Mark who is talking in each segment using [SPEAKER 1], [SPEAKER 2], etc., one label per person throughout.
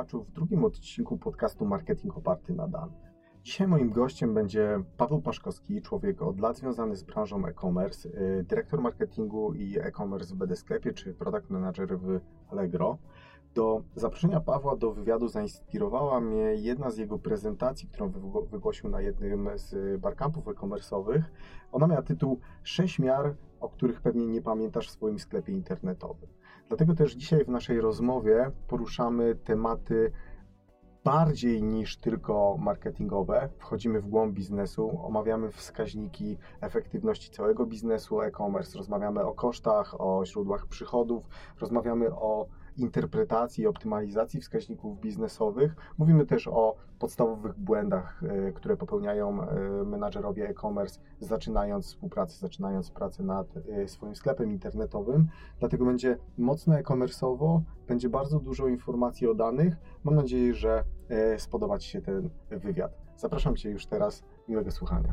[SPEAKER 1] słuchaczu w drugim odcinku podcastu Marketing oparty na danych. Dzisiaj moim gościem będzie Paweł Paszkowski, człowiek od lat związany z branżą e-commerce, dyrektor marketingu i e-commerce w BD Sklepie czy product manager w Allegro. Do zaproszenia Pawła do wywiadu zainspirowała mnie jedna z jego prezentacji, którą wygłosił na jednym z barcampów e-commerce'owych. Ona miała tytuł 6 miar, o których pewnie nie pamiętasz w swoim sklepie internetowym. Dlatego też dzisiaj w naszej rozmowie poruszamy tematy bardziej niż tylko marketingowe. Wchodzimy w głąb biznesu, omawiamy wskaźniki efektywności całego biznesu e-commerce, rozmawiamy o kosztach, o źródłach przychodów, rozmawiamy o interpretacji i optymalizacji wskaźników biznesowych. Mówimy też o podstawowych błędach, które popełniają menadżerowie e-commerce, zaczynając pracę nad swoim sklepem internetowym. Dlatego będzie mocno e-commerce'owo, będzie bardzo dużo informacji o danych. Mam nadzieję, że spodoba Ci się ten wywiad. Zapraszam Cię już teraz. Miłego słuchania.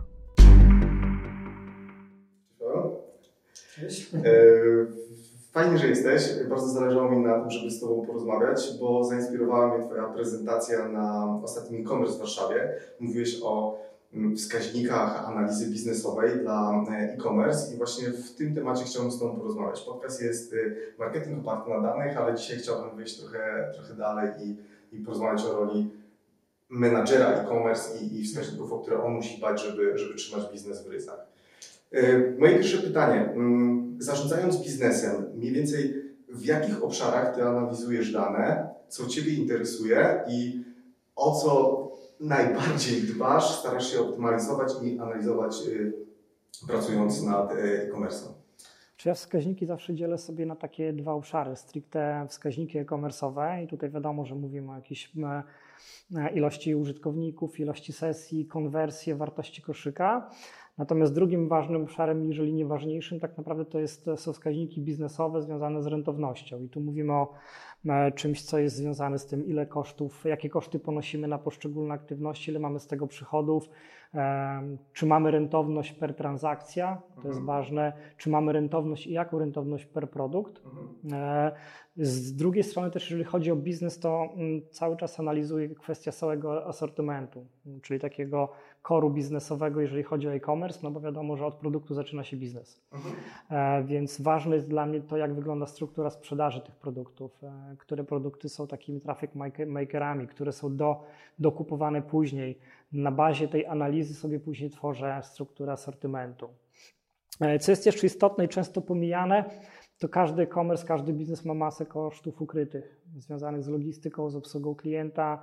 [SPEAKER 2] Cześć.
[SPEAKER 3] Fajnie, że jesteś. Bardzo zależało mi na tym, żeby z Tobą porozmawiać, bo zainspirowała mnie Twoja prezentacja na ostatnim e-commerce w Warszawie. Mówiłeś o wskaźnikach analizy biznesowej dla e-commerce i właśnie w tym temacie chciałbym z Tobą porozmawiać. Podcast jest marketing oparty na danych, ale dzisiaj chciałbym wyjść trochę dalej i porozmawiać o roli menadżera e-commerce i wskaźników, o które on musi dbać, żeby trzymać biznes w ryzach. Moje pierwsze pytanie. Zarządzając biznesem, mniej więcej w jakich obszarach Ty analizujesz dane, co Ciebie interesuje i o co najbardziej dbasz, starasz się optymalizować i analizować, pracując nad e-commerce'em?
[SPEAKER 2] Czy ja wskaźniki zawsze dzielę sobie na takie dwa obszary, stricte wskaźniki e-commerce'owe i tutaj wiadomo, że mówimy o jakiejś ilości użytkowników, ilości sesji, konwersje, wartości koszyka. Natomiast drugim ważnym obszarem, jeżeli nie ważniejszym, tak naprawdę są wskaźniki biznesowe związane z rentownością. I tu mówimy o czymś, co jest związane z tym, ile kosztów, jakie koszty ponosimy na poszczególne aktywności, ile mamy z tego przychodów, czy mamy rentowność per transakcja, to jest ważne, czy mamy rentowność i jaką rentowność per produkt. Z drugiej strony też, jeżeli chodzi o biznes, to cały czas analizuję kwestię całego asortymentu, czyli takiego koru biznesowego, jeżeli chodzi o e-commerce, no bo wiadomo, że od produktu zaczyna się biznes. Więc ważne jest dla mnie to, jak wygląda struktura sprzedaży tych produktów, które produkty są takimi traffic makerami, które są dokupowane później. Na bazie tej analizy sobie później tworzę strukturę asortymentu. Co jest jeszcze istotne i często pomijane, to każdy e-commerce, każdy biznes ma masę kosztów ukrytych, związanych z logistyką, z obsługą klienta,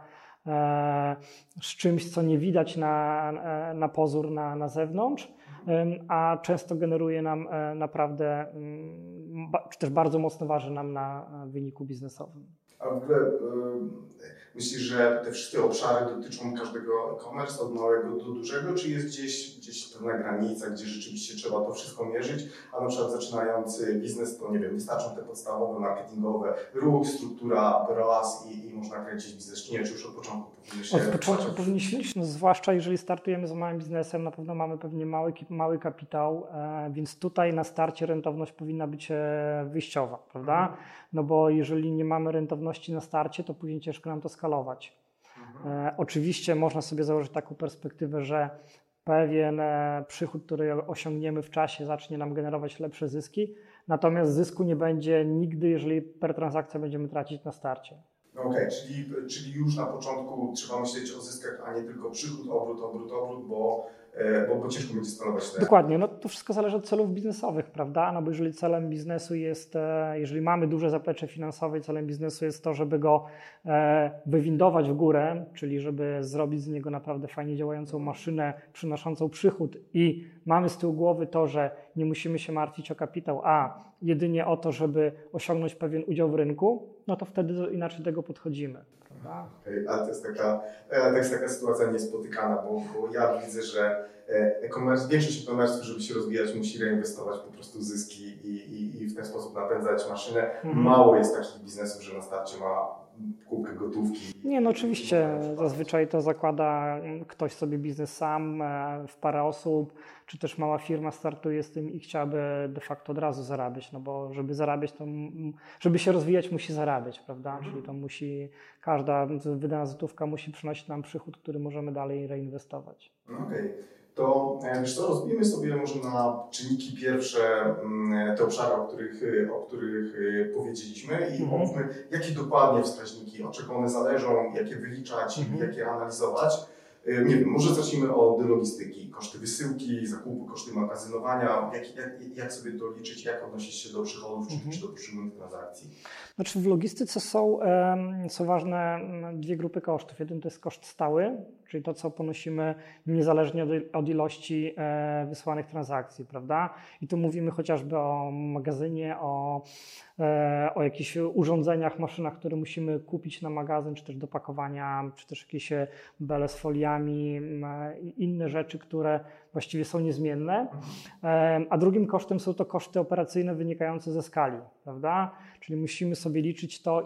[SPEAKER 2] z czymś, co nie widać na pozór na zewnątrz, a często generuje nam naprawdę, czy też bardzo mocno waży nam na wyniku biznesowym.
[SPEAKER 3] A w ogóle myślisz, że te wszystkie obszary dotyczą każdego e-commerce, od małego do dużego, czy jest gdzieś pewna granica, gdzie rzeczywiście trzeba to wszystko mierzyć, a na przykład zaczynając biznes, to nie wiem, wystarczą te podstawowe, marketingowe, ruch, struktura, ROAS i można kręcić biznes, czy nie, czy już od początku powinniśmy
[SPEAKER 2] Od początku powinniśmy iść, no zwłaszcza jeżeli startujemy z małym biznesem, na pewno mamy pewnie mały kapitał, więc tutaj na starcie rentowność powinna być wyjściowa, prawda? No bo jeżeli nie mamy rentowności na starcie, to później ciężko nam to skalować. Oczywiście można sobie założyć taką perspektywę, że pewien przychód, który osiągniemy w czasie, zacznie nam generować lepsze zyski, natomiast zysku nie będzie nigdy, jeżeli per transakcja będziemy tracić na starcie.
[SPEAKER 3] Okej, czyli już na początku trzeba myśleć o zyskach, a nie tylko przychód, obrót, bo ciężko będzie skalować te...
[SPEAKER 2] Dokładnie, no to wszystko zależy od celów biznesowych, prawda? No bo jeżeli celem biznesu jest, jeżeli mamy duże zaplecze finansowe i celem biznesu jest to, żeby go wywindować w górę, czyli żeby zrobić z niego naprawdę fajnie działającą maszynę przynoszącą przychód i mamy z tyłu głowy to, że nie musimy się martwić o kapitał, a jedynie o to, żeby osiągnąć pewien udział w rynku, no to wtedy inaczej do tego podchodzimy.
[SPEAKER 3] Okay, ale to jest taka sytuacja niespotykana, bo ja widzę, że większość e-commerce, żeby się rozwijać, musi reinwestować po prostu zyski i w ten sposób napędzać maszynę. Mało jest takich biznesów, że na starcie ma kupkę gotówki?
[SPEAKER 2] Nie, no oczywiście, zazwyczaj to zakłada ktoś sobie biznes sam, w parę osób, czy też mała firma startuje z tym i chciałaby de facto od razu zarabiać, no bo żeby zarabiać, to żeby się rozwijać, musi zarabiać, prawda? Czyli to musi, każda wydana złotówka musi przynosić nam przychód, który możemy dalej reinwestować.
[SPEAKER 3] Okej. To wiesz co, rozbijmy sobie może na czynniki pierwsze te obszary, o których powiedzieliśmy i omówmy, jakie dokładnie wskaźniki, od czego one zależą, jakie wyliczać, jakie analizować. Nie wiem, może zacznijmy od logistyki. Koszty wysyłki, zakupu, koszty magazynowania. Jak sobie to liczyć, jak odnosić się do przychodów czy do poszczególnych transakcji?
[SPEAKER 2] Znaczy w logistyce są ważne dwie grupy kosztów. Jeden to jest koszt stały, czyli to, co ponosimy niezależnie od ilości wysłanych transakcji, prawda? I tu mówimy chociażby o magazynie, o jakichś urządzeniach, maszynach, które musimy kupić na magazyn, czy też do pakowania, czy też jakieś bele z foliami, inne rzeczy, które właściwie są niezmienne. A drugim kosztem są to koszty operacyjne wynikające ze skali, prawda? Czyli musimy sobie liczyć to,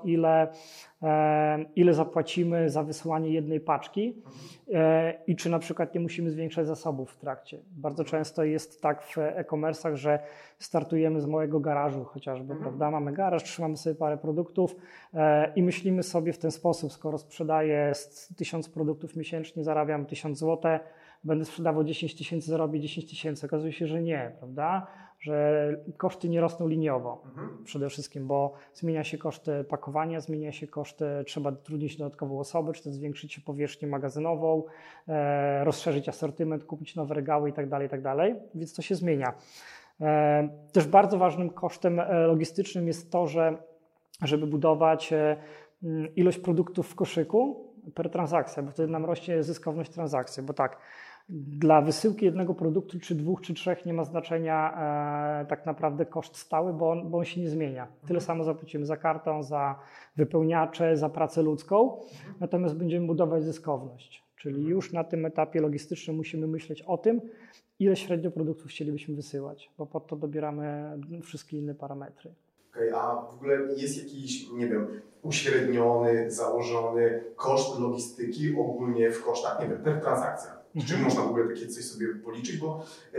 [SPEAKER 2] ile zapłacimy za wysyłanie jednej paczki i czy na przykład nie musimy zwiększać zasobów w trakcie. Bardzo często jest tak w e-commerce'ach, że startujemy z małego garażu chociażby, prawda? Mamy garaż, trzymamy sobie parę produktów i myślimy sobie w ten sposób, skoro sprzedaję 1000 produktów miesięcznie, zarabiam 1000 zł, będę sprzedawał 10 000, zarobię 10 000. Okazuje się, że nie, prawda? Że koszty nie rosną liniowo przede wszystkim, bo zmienia się koszty pakowania, zmienia się koszty, trzeba zatrudnić dodatkową osobę, czy też zwiększyć powierzchnię magazynową, rozszerzyć asortyment, kupić nowe regały itd., więc to się zmienia. Też bardzo ważnym kosztem logistycznym jest to, żeby budować ilość produktów w koszyku per transakcja, bo wtedy nam rośnie zyskowność transakcji, bo tak, dla wysyłki jednego produktu, czy 2, czy 3 nie ma znaczenia tak naprawdę koszt stały, bo on się nie zmienia. Tyle samo zapłacimy za kartę, za wypełniacze, za pracę ludzką, natomiast będziemy budować zyskowność. Czyli już na tym etapie logistycznym musimy myśleć o tym, ile średnio produktów chcielibyśmy wysyłać, bo pod to dobieramy wszystkie inne parametry.
[SPEAKER 3] Okej, a w ogóle jest jakiś, nie wiem, uśredniony, założony koszt logistyki ogólnie w kosztach, nie wiem, per transakcja? Czy można w ogóle takie coś sobie policzyć, bo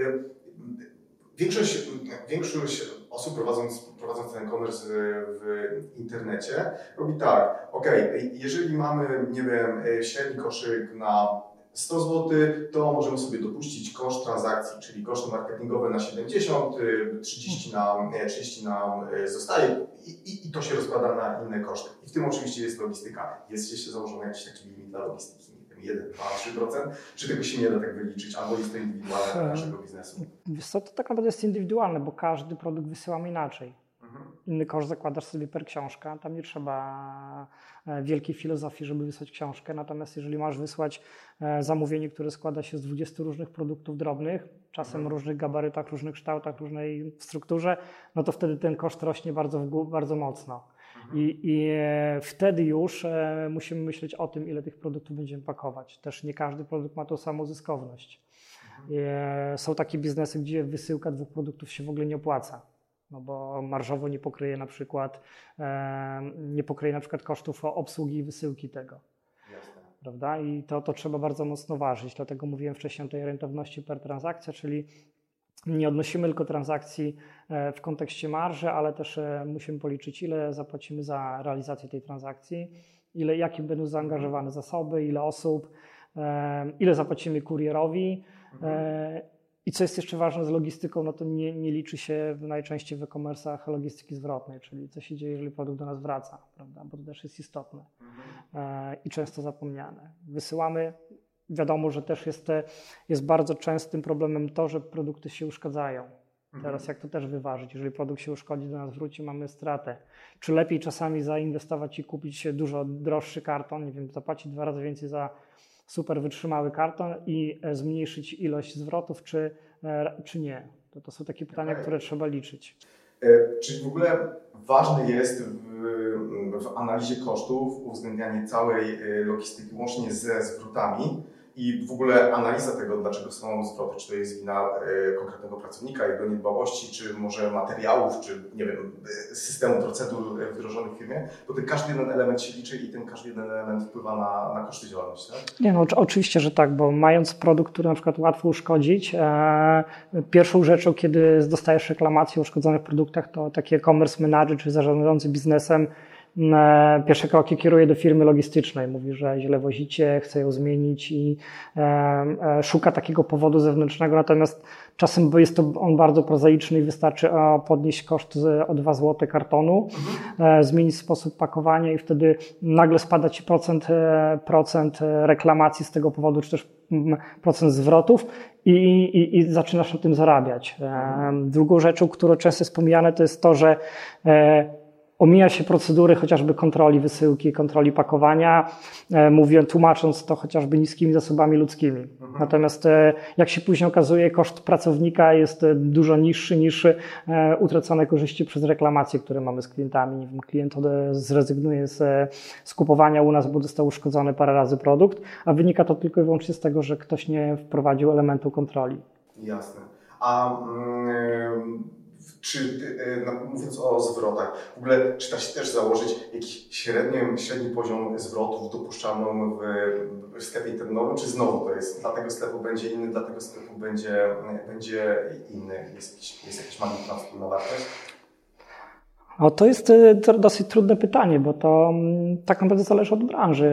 [SPEAKER 3] większość osób prowadząc ten e-commerce w internecie robi tak, jeżeli mamy, nie wiem, średni koszyk na 100 zł, to możemy sobie dopuścić koszt transakcji, czyli koszty marketingowe na 70, 30 nam zostaje i to się rozkłada na inne koszty. I w tym oczywiście jest logistyka. Jest jeszcze założony jakiś taki limit dla logistyki, nie wiem, 1, 2, 3%, czy tego się nie da tak wyliczyć, albo jest to indywidualne dla naszego biznesu?
[SPEAKER 2] Wiesz co, to tak naprawdę jest indywidualne, bo każdy produkt wysyłamy inaczej. Inny koszt zakładasz sobie per książka, tam nie trzeba wielkiej filozofii, żeby wysłać książkę, natomiast jeżeli masz wysłać zamówienie, które składa się z 20 różnych produktów drobnych, czasem w różnych gabarytach, różnych kształtach, różnej strukturze, no to wtedy ten koszt rośnie bardzo mocno. I wtedy już musimy myśleć o tym, ile tych produktów będziemy pakować. Też nie każdy produkt ma tą samą zyskowność. Są takie biznesy, gdzie wysyłka 2 produktów się w ogóle nie opłaca. No bo marżowo nie pokryje na przykład kosztów obsługi i wysyłki tego.
[SPEAKER 3] Jasne.
[SPEAKER 2] Prawda? I to trzeba bardzo mocno ważyć. Dlatego mówiłem wcześniej o tej rentowności per transakcja, czyli nie odnosimy tylko transakcji w kontekście marży, ale też musimy policzyć, ile zapłacimy za realizację tej transakcji, jakie będą zaangażowane zasoby, ile osób, ile zapłacimy kurierowi. I co jest jeszcze ważne z logistyką, no to nie liczy się najczęściej w e-commerce'ach logistyki zwrotnej, czyli co się dzieje, jeżeli produkt do nas wraca, prawda? Bo to też jest istotne i często zapomniane. Wysyłamy, wiadomo, że też jest bardzo częstym problemem to, że produkty się uszkadzają. Teraz jak to też wyważyć? Jeżeli produkt się uszkodzi, do nas wróci, mamy stratę. Czy lepiej czasami zainwestować i kupić dużo droższy karton, nie wiem, zapłacić 2 razy więcej za super wytrzymały karton i zmniejszyć ilość zwrotów, czy nie? To są takie pytania, które trzeba liczyć.
[SPEAKER 3] Czyli w ogóle ważne jest w analizie kosztów uwzględnianie całej logistyki łącznie ze zwrotami i w ogóle analiza tego, dlaczego są zwroty, czy to jest wina konkretnego pracownika, jego niedbałości, czy może materiałów, czy nie wiem, systemu procedur wdrożonych w firmie, bo ten każdy jeden element się liczy i ten każdy jeden element wpływa na koszty działalności, tak?
[SPEAKER 2] Nie, no oczywiście, że tak, bo mając produkt, który na przykład łatwo uszkodzić, pierwszą rzeczą, kiedy dostajesz reklamację o uszkodzonych produktach, to taki e-commerce manager czy zarządzający biznesem pierwsze kroki kieruje do firmy logistycznej. Mówi, że źle wozicie, chce ją zmienić i szuka takiego powodu zewnętrznego, natomiast czasem jest to on bardzo prozaiczny i wystarczy podnieść koszt o 2 zł kartonu, zmienić sposób pakowania i wtedy nagle spada ci procent reklamacji z tego powodu, czy też procent zwrotów i zaczynasz na tym zarabiać. Drugą rzeczą, która często jest pomijane, to jest to, że omija się procedury chociażby kontroli wysyłki, kontroli pakowania, tłumacząc to chociażby niskimi zasobami ludzkimi. Natomiast jak się później okazuje, koszt pracownika jest dużo niższy niż utracone korzyści przez reklamacje, które mamy z klientami. Nie wiem, klient zrezygnuje z kupowania u nas, bo dostał uszkodzony parę razy produkt, a wynika to tylko i wyłącznie z tego, że ktoś nie wprowadził elementu kontroli.
[SPEAKER 3] Jasne. A czy mówiąc o zwrotach, w ogóle czy da się też założyć jakiś średni poziom zwrotów dopuszczalną w sklepie internetowym, czy znowu to jest dla tego sklepu będzie inny, dla tego sklepu będzie inny? Jest jakaś magiczna wspólna wartość?
[SPEAKER 2] O, to jest dosyć trudne pytanie, bo to tak naprawdę zależy od branży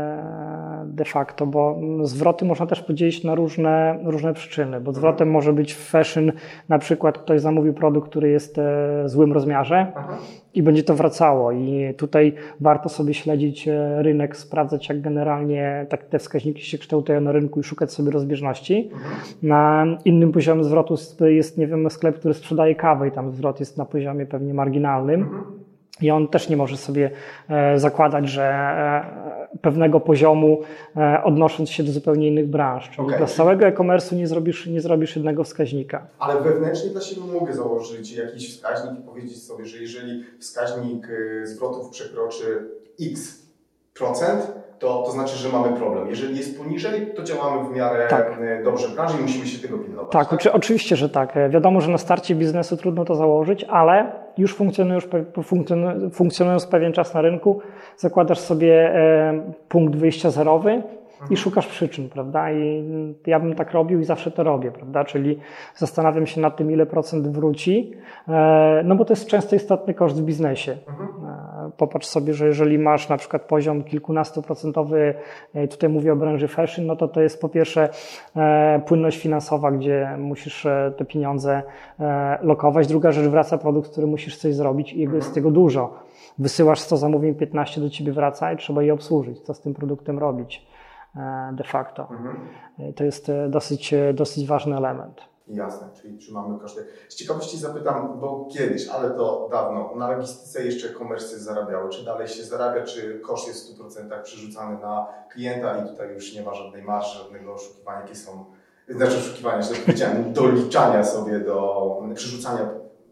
[SPEAKER 2] de facto, bo zwroty można też podzielić na różne przyczyny, bo zwrotem może być w fashion, na przykład ktoś zamówił produkt, który jest w złym rozmiarze i będzie to wracało i tutaj warto sobie śledzić rynek, sprawdzać jak generalnie te wskaźniki się kształtują na rynku i szukać sobie rozbieżności. Na innym poziomie zwrotu jest, nie wiem, sklep, który sprzedaje kawę i tam zwrot jest na poziomie pewnie marginalnym. I on też nie może sobie zakładać, że pewnego poziomu odnosząc się do zupełnie innych branż. Czyli dla całego e-commerce'u nie zrobisz jednego wskaźnika.
[SPEAKER 3] Ale wewnętrznie dla siebie mogę założyć jakiś wskaźnik i powiedzieć sobie, że jeżeli wskaźnik zwrotów przekroczy x procent, to znaczy, że mamy problem. Jeżeli jest poniżej, to działamy w miarę dobrze w branży i musimy się tego pilnować.
[SPEAKER 2] Tak, oczywiście, że tak. Wiadomo, że na starcie biznesu trudno to założyć, ale już funkcjonując pewien czas na rynku, zakładasz sobie punkt wyjścia zerowy i szukasz przyczyn, prawda? I ja bym tak robił i zawsze to robię, prawda? Czyli zastanawiam się nad tym, ile procent wróci, no bo to jest często istotny koszt w biznesie. Popatrz sobie, że jeżeli masz na przykład poziom kilkunastoprocentowy, tutaj mówię o branży fashion, no to jest po pierwsze płynność finansowa, gdzie musisz te pieniądze lokować. Druga rzecz, wraca produkt, który musisz coś zrobić i jest tego dużo. Wysyłasz 100 zamówień, 15 do ciebie wraca i trzeba je obsłużyć. Co z tym produktem robić de facto? To jest dosyć ważny element.
[SPEAKER 3] Jasne, czyli trzymamy koszty. Z ciekawości zapytam, bo kiedyś, ale to dawno, na logistyce jeszcze e-commerce zarabiały. Czy dalej się zarabia, czy koszt jest w 100% przerzucany na klienta i tutaj już nie ma żadnej marży, żadnego oszukiwania, jakie są, znaczy oszukiwania, źle powiedziałem, doliczania sobie do przerzucania,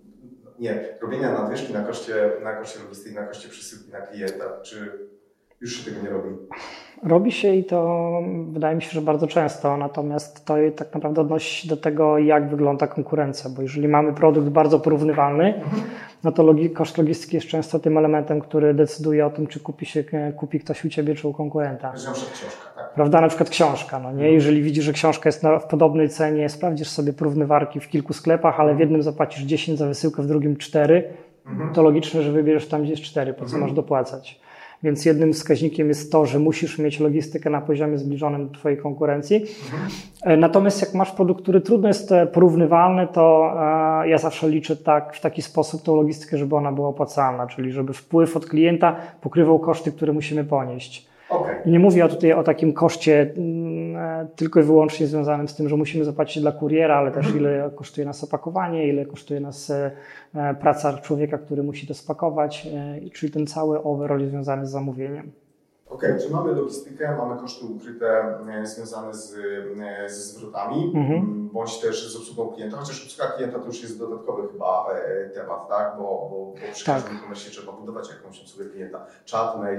[SPEAKER 3] robienia nadwyżki na koszcie logistyki, na koszcie przesyłki na klienta, czy już się tego nie robi?
[SPEAKER 2] Robi się i to wydaje mi się, że bardzo często, natomiast to tak naprawdę odnosi się do tego, jak wygląda konkurencja, bo jeżeli mamy produkt bardzo porównywalny, no to koszt logistyki jest często tym elementem, który decyduje o tym, czy kupi ktoś u ciebie, czy u konkurenta.
[SPEAKER 3] Na przykład książka, tak?
[SPEAKER 2] Prawda, na przykład książka, no nie? Jeżeli widzisz, że książka jest w podobnej cenie, sprawdzisz sobie porównywarki w kilku sklepach, ale w jednym zapłacisz 10 za wysyłkę, w drugim 4, to logiczne, że wybierzesz tam, gdzie jest 4, po co masz dopłacać. Więc jednym wskaźnikiem jest to, że musisz mieć logistykę na poziomie zbliżonym do twojej konkurencji. Natomiast jak masz produkt, który trudno jest porównywalny, to ja zawsze liczę w taki sposób tą logistykę, żeby ona była opłacalna, czyli żeby wpływ od klienta pokrywał koszty, które musimy ponieść. I nie mówię tutaj o takim koszcie tylko i wyłącznie związanym z tym, że musimy zapłacić dla kuriera, ale też ile kosztuje nas opakowanie, ile kosztuje nas praca człowieka, który musi to spakować, czyli ten cały overall związany z zamówieniem.
[SPEAKER 3] Czy mamy logistykę, mamy koszty ukryte związane ze zwrotami, bądź też z obsługą klienta, chociaż obsługa klienta to już jest dodatkowy chyba temat, tak? Bo przy każdym e-commerce trzeba budować jakąś obsługę klienta, czat, mail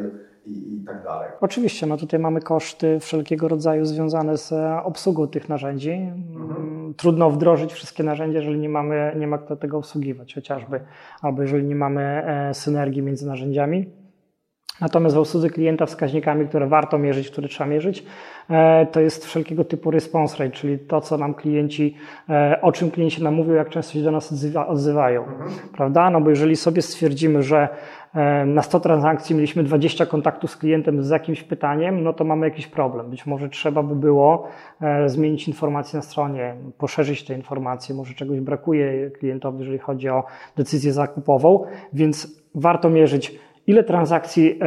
[SPEAKER 3] i tak dalej.
[SPEAKER 2] Oczywiście, no tutaj mamy koszty wszelkiego rodzaju związane z obsługą tych narzędzi. Trudno wdrożyć wszystkie narzędzia, jeżeli nie ma kto tego obsługiwać chociażby, albo jeżeli nie mamy synergii między narzędziami. Natomiast w obsłudze klienta wskaźnikami, które warto mierzyć, które trzeba mierzyć, to jest wszelkiego typu response rate, czyli to, co nam klienci, o czym klienci nam mówią, jak często się do nas odzywają, prawda? No bo jeżeli sobie stwierdzimy, że na 100 transakcji mieliśmy 20 kontaktów z klientem z jakimś pytaniem, no to mamy jakiś problem. Być może trzeba by było zmienić informacje na stronie, poszerzyć te informacje, może czegoś brakuje klientowi, jeżeli chodzi o decyzję zakupową, więc warto mierzyć, ile transakcji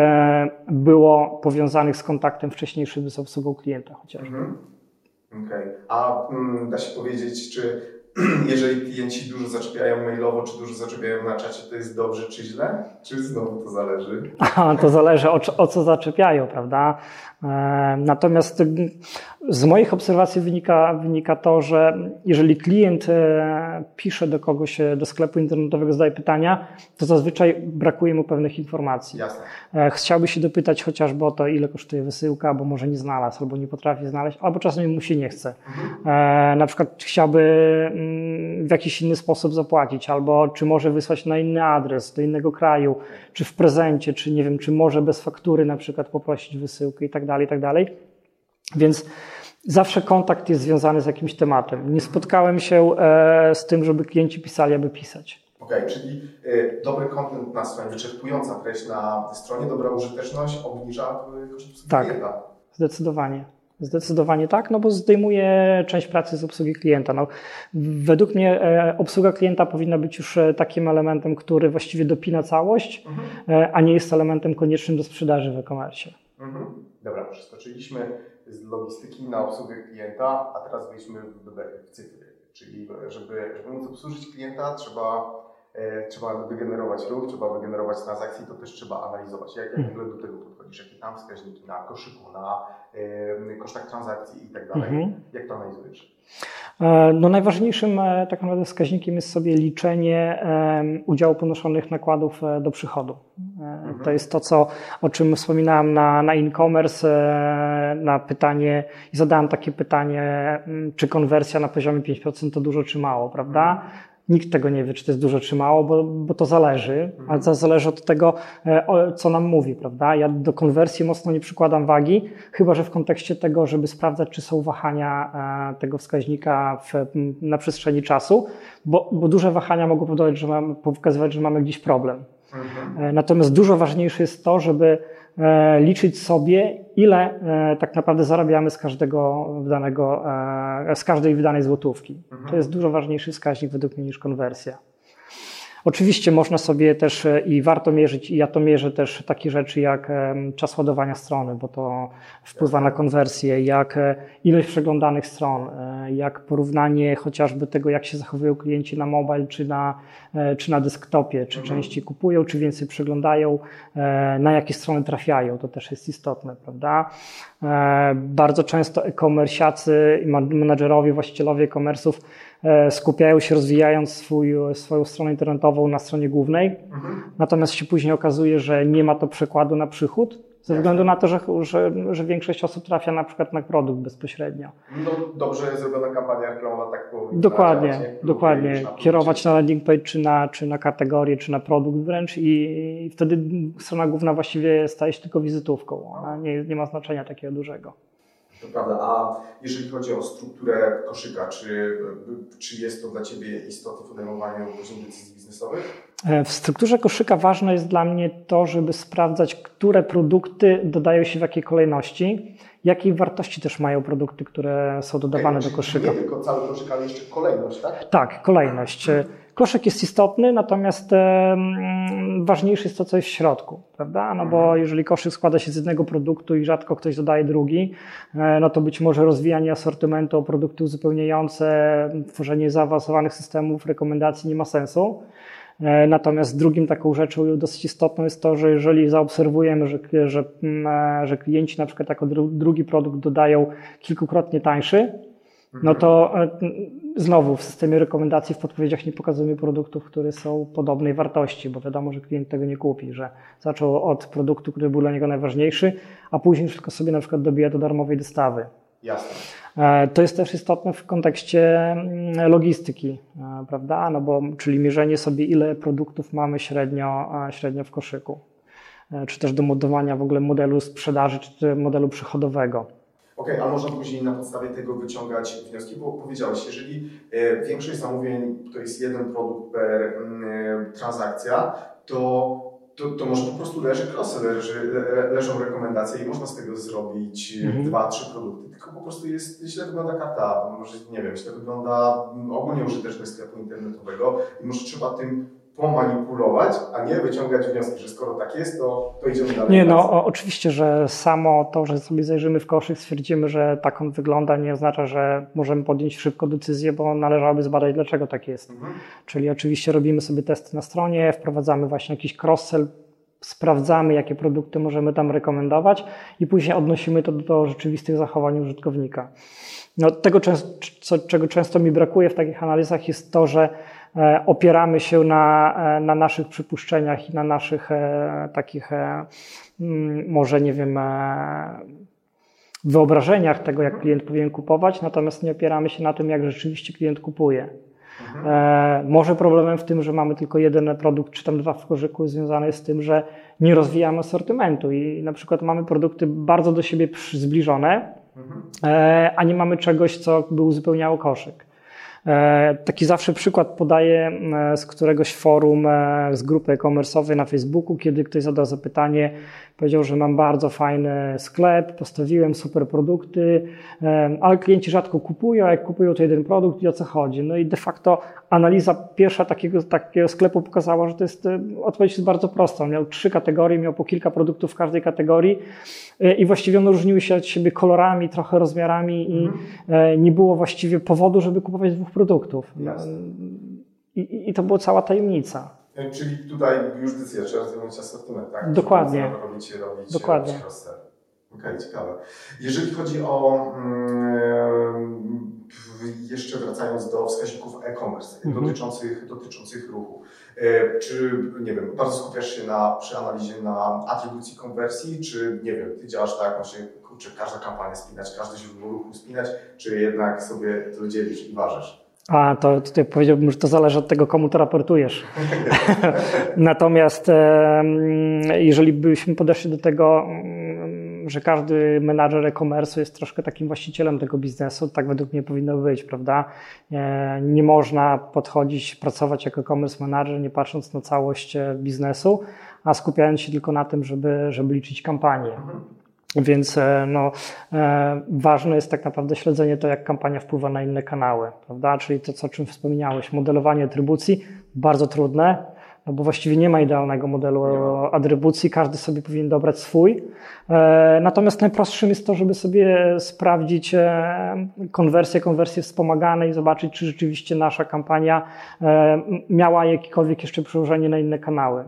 [SPEAKER 2] było powiązanych z kontaktem wcześniejszym z obsługą klienta chociażby.
[SPEAKER 3] Okej. A da się powiedzieć, czy jeżeli klienci dużo zaczepiają mailowo, czy dużo zaczepiają na czacie, to jest dobrze czy źle? Czy znowu to zależy?
[SPEAKER 2] To zależy o co zaczepiają, prawda? Natomiast z moich obserwacji wynika to, że jeżeli klient pisze do kogoś, do sklepu internetowego, zadaje pytania, to zazwyczaj brakuje mu pewnych informacji.
[SPEAKER 3] Jasne.
[SPEAKER 2] Chciałby się dopytać chociażby o to, ile kosztuje wysyłka, bo może nie znalazł, albo nie potrafi znaleźć, albo czasem mu się nie chce. Na przykład chciałby w jakiś inny sposób zapłacić, albo czy może wysłać na inny adres, do innego kraju, czy w prezencie, czy nie wiem, czy może bez faktury na przykład poprosić wysyłkę i tak dalej, i tak dalej. Więc zawsze kontakt jest związany z jakimś tematem. Nie spotkałem się z tym, żeby klienci pisali, aby pisać.
[SPEAKER 3] Okej, czyli dobry content na stronie, wyczerpująca treść na stronie, dobra użyteczność obniża koszty obsługi klienta.
[SPEAKER 2] Zdecydowanie. Zdecydowanie tak, no bo zdejmuje część pracy z obsługi klienta. No, według mnie obsługa klienta powinna być już takim elementem, który właściwie dopina całość, a nie jest elementem koniecznym do sprzedaży w e-commerce.
[SPEAKER 3] Dobra, przeskoczyliśmy z logistyki na obsługę klienta, a teraz wejdźmy w cyfry. Czyli żeby móc obsłużyć klienta, trzeba wygenerować ruch, trzeba wygenerować transakcje, to też trzeba analizować. Jak w ogóle do tego podchodzisz? Jakie tam wskaźniki na koszyku, na kosztach transakcji i tak dalej? Jak to analizujesz?
[SPEAKER 2] No najważniejszym tak naprawdę wskaźnikiem jest sobie liczenie udziału ponoszonych nakładów do przychodu. To jest to, o czym wspominałem na e-commerce, na pytanie i zadałem takie pytanie, czy konwersja na poziomie 5% to dużo czy mało, prawda? Nikt tego nie wie, czy to jest dużo, czy mało, bo to zależy, ale to zależy od tego, co nam mówi, prawda? Ja do konwersji mocno nie przykładam wagi, chyba że w kontekście tego, żeby sprawdzać, czy są wahania tego wskaźnika na przestrzeni czasu, bo duże wahania mogą pokazywać, że mamy gdzieś problem. Natomiast dużo ważniejsze jest to, żeby liczyć sobie, ile tak naprawdę zarabiamy z każdej wydanej złotówki. To jest dużo ważniejszy wskaźnik według mnie niż konwersja. Oczywiście można sobie też i warto mierzyć, i ja to mierzę też takie rzeczy jak czas ładowania strony, bo to wpływa na konwersję, jak ilość przeglądanych stron, jak porównanie chociażby tego, jak się zachowują klienci na mobile czy na desktopie, czy częściej kupują, czy więcej przeglądają, na jakie strony trafiają, to też jest istotne, prawda? Bardzo często e-commerciacy, menadżerowie, właścicielowie e-commerce'ów skupiają się rozwijając swoją stronę internetową na stronie głównej, natomiast się później okazuje, że nie ma to przekładu na przychód, ze względu na to, że większość osób trafia na przykład na produkt bezpośrednio.
[SPEAKER 3] No, dobrze zrobiona kampania reklamowa tak powinna
[SPEAKER 2] Dokładnie. Kierować na landing page, czy na kategorię, czy na produkt wręcz i wtedy strona główna właściwie staje się tylko wizytówką. Ona nie ma znaczenia takiego dużego.
[SPEAKER 3] To prawda, a jeżeli chodzi o strukturę koszyka, czy jest to dla Ciebie istotne w podejmowaniu różnych decyzji biznesowych?
[SPEAKER 2] W strukturze koszyka ważne jest dla mnie to, żeby sprawdzać, które produkty dodają się w jakiej kolejności, jakiej wartości też mają produkty, które są dodawane do koszyka.
[SPEAKER 3] Nie tylko cały koszyk, ale jeszcze kolejność, tak?
[SPEAKER 2] Tak, kolejność. Koszyk jest istotny, natomiast ważniejsze jest to, co jest w środku, prawda? No bo jeżeli koszyk składa się z jednego produktu i rzadko ktoś dodaje drugi, no to być może rozwijanie asortymentu o produkty uzupełniające, tworzenie zaawansowanych systemów rekomendacji nie ma sensu. Natomiast drugim taką rzeczą dosyć istotną jest to, że jeżeli zaobserwujemy, że klienci na przykład jako drugi produkt dodają kilkukrotnie tańszy, no to znowu w systemie rekomendacji w podpowiedziach nie pokazujemy produktów, które są podobnej wartości, bo wiadomo, że klient tego nie kupi, że zaczął od produktu, który był dla niego najważniejszy, a później wszystko sobie na przykład dobija do darmowej dostawy.
[SPEAKER 3] Jasne.
[SPEAKER 2] To jest też istotne w kontekście logistyki, prawda? No bo, czyli mierzenie sobie, ile produktów mamy średnio w koszyku, czy też do modelowania w ogóle modelu sprzedaży, czy modelu przychodowego.
[SPEAKER 3] Okej, a można później na podstawie tego wyciągać wnioski, bo powiedziałeś, jeżeli większość zamówień to jest jeden produkt per transakcja, to może po prostu leży cross-sell, leżą rekomendacje i można z tego zrobić 2-3 produkty, tylko po prostu źle wygląda karta, może nie wiem, źle wygląda ogólnie użyteczność sklepu internetowego i może trzeba tym pomanipulować, a nie wyciągać wnioski, że skoro tak jest, to idziemy dalej.
[SPEAKER 2] Nie, no oczywiście, że samo to, że sobie zajrzymy w koszyk, stwierdzimy, że tak on wygląda, nie oznacza, że możemy podjąć szybko decyzję, bo należałoby zbadać, dlaczego tak jest. Czyli oczywiście robimy sobie testy na stronie, wprowadzamy właśnie jakiś cross-sell, sprawdzamy, jakie produkty możemy tam rekomendować i później odnosimy to do rzeczywistych zachowań użytkownika. No, czego często mi brakuje w takich analizach, jest to, że opieramy się na naszych przypuszczeniach i na naszych takich, może nie wiem, wyobrażeniach tego, jak klient powinien kupować, natomiast nie opieramy się na tym, jak rzeczywiście klient kupuje. Może problemem w tym, że mamy tylko jeden produkt, czy tam 2 w koszyku, związany jest z tym, że nie rozwijamy asortymentu i na przykład mamy produkty bardzo do siebie zbliżone, a nie mamy czegoś, co by uzupełniało koszyk. Taki zawsze przykład podaję z któregoś forum, z grupy e-commerce'owej na Facebooku, kiedy ktoś zadał zapytanie, powiedział, że mam bardzo fajny sklep, postawiłem super produkty, ale klienci rzadko kupują, a jak kupują to jeden produkt i o co chodzi. No i de facto analiza pierwsza takiego sklepu pokazała, że odpowiedź jest bardzo prosta. On miał 3 kategorie, miał po kilka produktów w każdej kategorii i właściwie one różniły się od siebie kolorami, trochę rozmiarami i nie było właściwie powodu, żeby kupować 2 produktów. I to była cała tajemnica.
[SPEAKER 3] Czyli tutaj już decyzja, trzeba rozwiązać asortyment, tak?
[SPEAKER 2] Dokładnie.
[SPEAKER 3] Dokładnie. Okej, ciekawe. Jeżeli chodzi o, jeszcze wracając do wskaźników e-commerce dotyczących ruchu, czy, nie wiem, bardzo skupiasz się przy analizie na atrybucji konwersji, czy, nie wiem, ty działasz tak, właśnie, kurczę, każda kampania spinać, każde źródło ruchu spinać, czy jednak sobie to dzielisz i ważysz?
[SPEAKER 2] A, to tutaj powiedziałbym, że to zależy od tego, komu to raportujesz. Natomiast jeżeli byśmy podeszli do tego, że każdy menadżer e-commerce jest troszkę takim właścicielem tego biznesu, tak według mnie powinno być, prawda? Nie można pracować jako e-commerce manager, nie patrząc na całość biznesu, a skupiając się tylko na tym, żeby liczyć kampanię. Więc ważne jest tak naprawdę śledzenie to, jak kampania wpływa na inne kanały, prawda? Czyli to, o czym wspominałeś, modelowanie atrybucji, bardzo trudne, no bo właściwie nie ma idealnego modelu atrybucji, każdy sobie powinien dobrać swój. Natomiast najprostszym jest to, żeby sobie sprawdzić konwersje wspomagane i zobaczyć, czy rzeczywiście nasza kampania miała jakiekolwiek jeszcze przełożenie na inne kanały.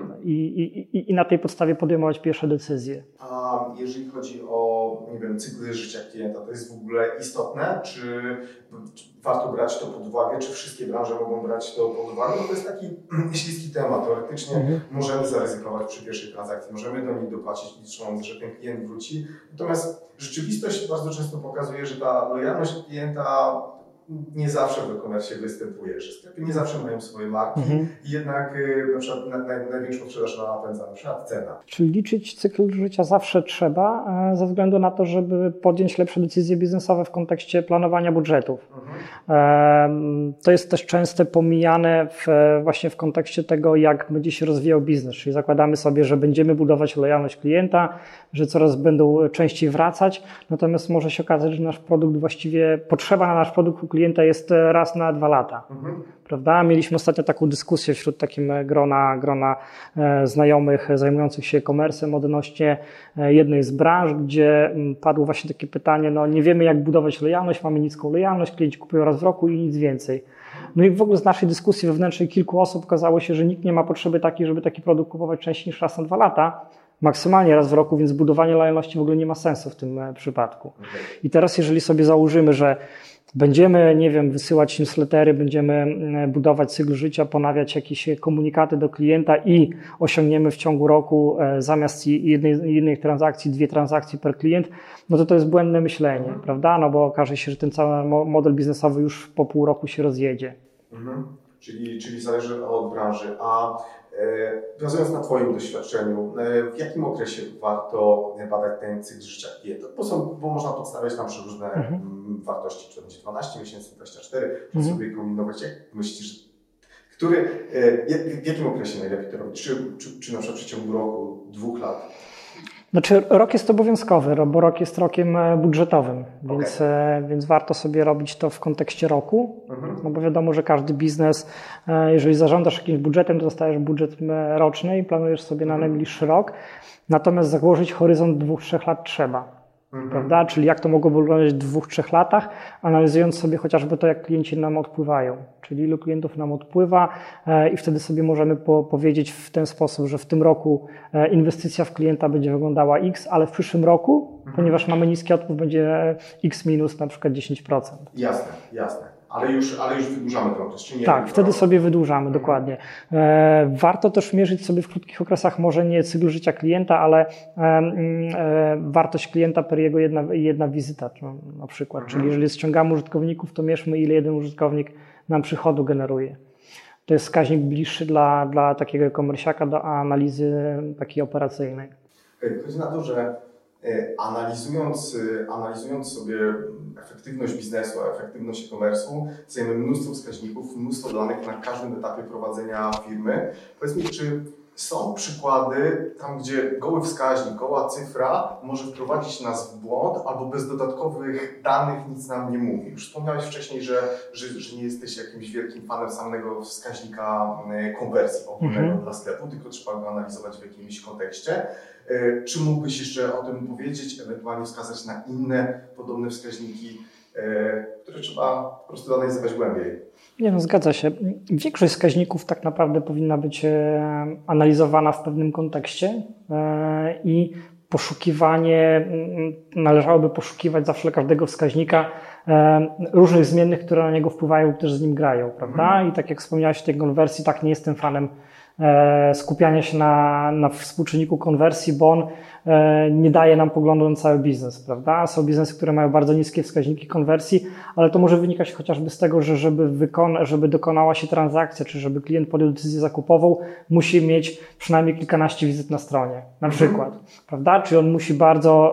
[SPEAKER 2] I na tej podstawie podejmować pierwsze decyzje.
[SPEAKER 3] A jeżeli chodzi o, nie wiem, cykl życia klienta, to jest w ogóle istotne? Czy warto brać to pod uwagę? Czy wszystkie branże mogą brać to pod uwagę? No to jest taki śliski temat. Teoretycznie możemy zaryzykować przy pierwszej transakcji, możemy do nich dopłacić, licząc, że ten klient wróci. Natomiast rzeczywistość bardzo często pokazuje, że ta lojalność klienta nie zawsze w e-commerce występuje, że sklepy nie zawsze mają swoje marki i jednak na przykład największą sprzedaż napędza na przykład cena.
[SPEAKER 2] Czyli liczyć cykl życia zawsze trzeba, ze względu na to, żeby podjąć lepsze decyzje biznesowe w kontekście planowania budżetów. To jest też często pomijane właśnie w kontekście tego, jak będzie się rozwijał biznes, czyli zakładamy sobie, że będziemy budować lojalność klienta, że coraz będą częściej wracać, natomiast może się okazać, że nasz produkt właściwie, potrzeba na nasz produkt u klienta jest raz na 2 lata. Prawda? Mieliśmy ostatnio taką dyskusję wśród takim grona znajomych zajmujących się e-commerce'em odnośnie jednej z branż, gdzie padło właśnie takie pytanie, no nie wiemy, jak budować lojalność, mamy niską lojalność, klienci kupują raz w roku i nic więcej. No i w ogóle z naszej dyskusji wewnętrznej kilku osób okazało się, że nikt nie ma potrzeby takiej, żeby taki produkt kupować częściej niż raz na 2 lata, maksymalnie raz w roku, więc budowanie lojalności w ogóle nie ma sensu w tym przypadku. I teraz jeżeli sobie założymy, że Będziemy, nie wiem, wysyłać newslettery, będziemy budować cykl życia, ponawiać jakieś komunikaty do klienta i osiągniemy w ciągu roku zamiast jednej transakcji, 2 transakcje per klient, no to jest błędne myślenie, prawda? No bo okaże się, że ten cały model biznesowy już po pół roku się rozjedzie.
[SPEAKER 3] Czyli zależy od branży. A bazując na Twoim doświadczeniu, w jakim okresie warto badać ten cykl życia klienta? Bo można podstawiać tam różne wartości, czy to będzie 12 miesięcy, 24, sobie kombinować. Jak myślisz, w jakim okresie najlepiej to robić? Czy na przykład w przeciągu roku, 2 lat?
[SPEAKER 2] Znaczy rok jest obowiązkowy, bo rok jest rokiem budżetowym, więc warto sobie robić to w kontekście roku, no bo wiadomo, że każdy biznes, jeżeli zarządzasz jakimś budżetem, to dostajesz budżet roczny i planujesz sobie na najbliższy rok, natomiast założyć horyzont 2-3 lat trzeba. Prawda? Czyli jak to mogło wyglądać w 2-3 latach, analizując sobie chociażby to, jak klienci nam odpływają. Czyli ilu klientów nam odpływa i wtedy sobie możemy powiedzieć w ten sposób, że w tym roku inwestycja w klienta będzie wyglądała X, ale w przyszłym roku, ponieważ mamy niski odpływ, będzie X minus na przykład 10%.
[SPEAKER 3] Jasne. Ale już wydłużamy ten okres, czy nie?
[SPEAKER 2] Tak, wtedy sobie wydłużamy, dokładnie. Warto też mierzyć sobie w krótkich okresach może nie cykl życia klienta, ale wartość klienta per jego jedna wizyta na przykład. Czyli jeżeli ściągamy użytkowników, to mierzmy, ile jeden użytkownik nam przychodu generuje. To jest wskaźnik bliższy dla takiego e-commerciaka do analizy takiej operacyjnej.
[SPEAKER 3] Chodzi na to, że analizując sobie efektywność biznesu, efektywność e-commerce'u, chcemy mnóstwo wskaźników, mnóstwo danych na każdym etapie prowadzenia firmy. Powiedz mi, czy są przykłady tam, gdzie goły wskaźnik, goła cyfra może wprowadzić nas w błąd albo bez dodatkowych danych nic nam nie mówi? Już wspomniałeś wcześniej, że nie jesteś jakimś wielkim fanem samego wskaźnika konwersji ogólnego dla sklepu, tylko trzeba go analizować w jakimś kontekście. Czy mógłbyś jeszcze o tym powiedzieć, ewentualnie wskazać na inne podobne wskaźniki, które trzeba po prostu analizować głębiej?
[SPEAKER 2] Nie, no zgadza się. Większość wskaźników tak naprawdę powinna być analizowana w pewnym kontekście i należałoby poszukiwać zawsze każdego wskaźnika różnych zmiennych, które na niego wpływają, też z nim grają, prawda? I tak jak wspomniałeś o tej konwersji, tak nie jestem fanem skupiania się na współczynniku konwersji, bo on nie daje nam poglądu na cały biznes, prawda? Są biznesy, które mają bardzo niskie wskaźniki konwersji, ale to może wynikać chociażby z tego, że żeby dokonała się transakcja, czy żeby klient podjął decyzję zakupową, musi mieć przynajmniej kilkanaście wizyt na stronie, na przykład, prawda? Czyli on musi bardzo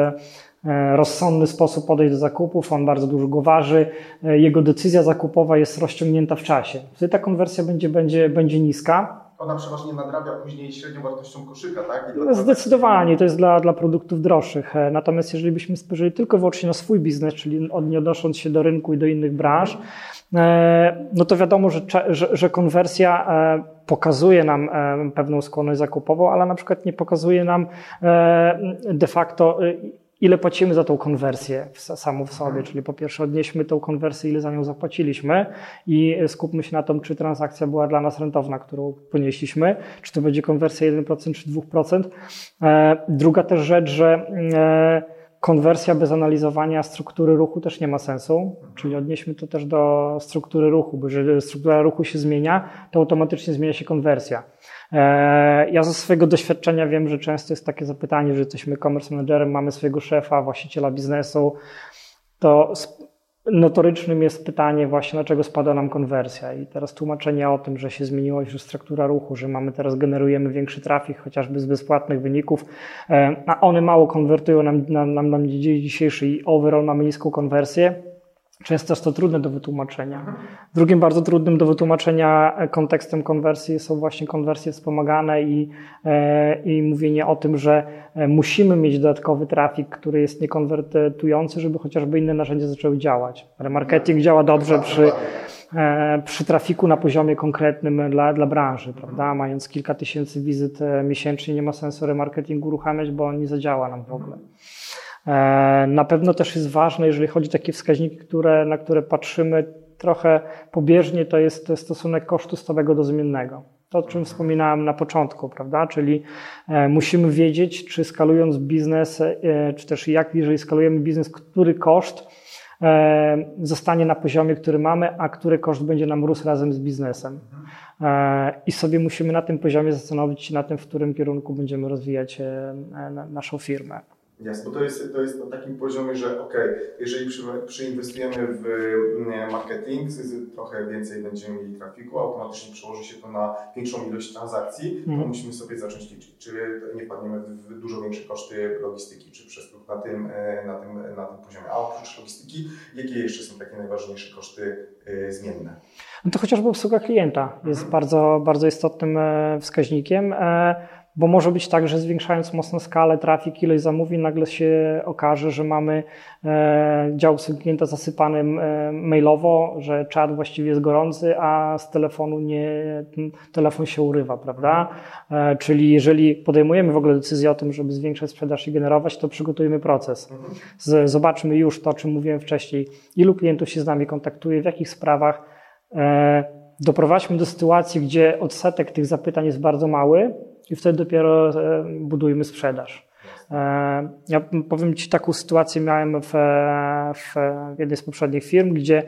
[SPEAKER 2] rozsądny sposób podejść do zakupów, on bardzo dużo go waży, jego decyzja zakupowa jest rozciągnięta w czasie. Wtedy ta konwersja będzie niska.
[SPEAKER 3] Ona przeważnie nadrabia później średnią wartością koszyka, tak?
[SPEAKER 2] Zdecydowanie, to jest dla produktów droższych. Natomiast jeżeli byśmy spojrzeli tylko wyłącznie na swój biznes, czyli nie odnosząc się do rynku i do innych branż, no to wiadomo, że konwersja pokazuje nam pewną skłonność zakupową, ale na przykład nie pokazuje nam de facto, ile płacimy za tą konwersję samą w sobie, czyli po pierwsze odnieśmy tą konwersję, ile za nią zapłaciliśmy i skupmy się na tym, czy transakcja była dla nas rentowna, którą ponieśliśmy, czy to będzie konwersja 1% czy 2%. Druga też rzecz, że konwersja bez analizowania struktury ruchu też nie ma sensu, czyli odnieśmy to też do struktury ruchu, bo jeżeli struktura ruchu się zmienia, to automatycznie zmienia się konwersja. Ja ze swojego doświadczenia wiem, że często jest takie zapytanie, że jesteśmy e-commerce managerem, mamy swojego szefa, właściciela biznesu, to notorycznym jest pytanie właśnie, dlaczego spada nam konwersja i teraz tłumaczenie o tym, że się zmieniła już struktura ruchu, że generujemy większy trafik, chociażby z bezpłatnych wyników, a one mało konwertują nam dzień dzisiejszy i overall mamy niską konwersję. Często jest to trudne do wytłumaczenia. Drugim bardzo trudnym do wytłumaczenia kontekstem konwersji są właśnie konwersje wspomagane i mówienie o tym, że musimy mieć dodatkowy trafik, który jest niekonwertujący, żeby chociażby inne narzędzia zaczęły działać. Remarketing działa dobrze przy trafiku na poziomie konkretnym dla branży, prawda? Mając kilka tysięcy wizyt miesięcznie, nie ma sensu remarketingu uruchamiać, bo on nie zadziała nam w ogóle. Na pewno też jest ważne, jeżeli chodzi o takie wskaźniki, na które patrzymy trochę pobieżnie, to jest stosunek kosztu stałego do zmiennego. To, o czym wspominałem na początku, prawda? Czyli musimy wiedzieć, czy skalując biznes, czy też jeżeli skalujemy biznes, który koszt zostanie na poziomie, który mamy, a który koszt będzie nam rósł razem z biznesem. I sobie musimy na tym poziomie zastanowić się na tym, w którym kierunku będziemy rozwijać naszą firmę.
[SPEAKER 3] Jasne, bo to jest na takim poziomie, że jeżeli przyinwestujemy w marketing, trochę więcej będziemy mieli trafiku, automatycznie przełoży się to na większą ilość transakcji, to musimy sobie zacząć liczyć, czy nie wpadniemy w dużo większe koszty logistyki, czy przeskok na tym poziomie. A oprócz logistyki, jakie jeszcze są takie najważniejsze koszty zmienne?
[SPEAKER 2] No to chociażby obsługa klienta jest bardzo, bardzo istotnym wskaźnikiem. Bo może być tak, że zwiększając mocno skalę, trafik, ilość zamówień, nagle się okaże, że mamy dział obsługi klienta zasypany mailowo, że czat właściwie jest gorący, a z telefonu telefon się urywa, prawda? Czyli jeżeli podejmujemy w ogóle decyzję o tym, żeby zwiększać sprzedaż i generować, to przygotujmy proces. Zobaczmy już to, o czym mówiłem wcześniej, ilu klientów się z nami kontaktuje, w jakich sprawach. Doprowadźmy do sytuacji, gdzie odsetek tych zapytań jest bardzo mały, i wtedy dopiero budujemy sprzedaż. Ja powiem Ci, taką sytuację miałem w jednej z poprzednich firm, gdzie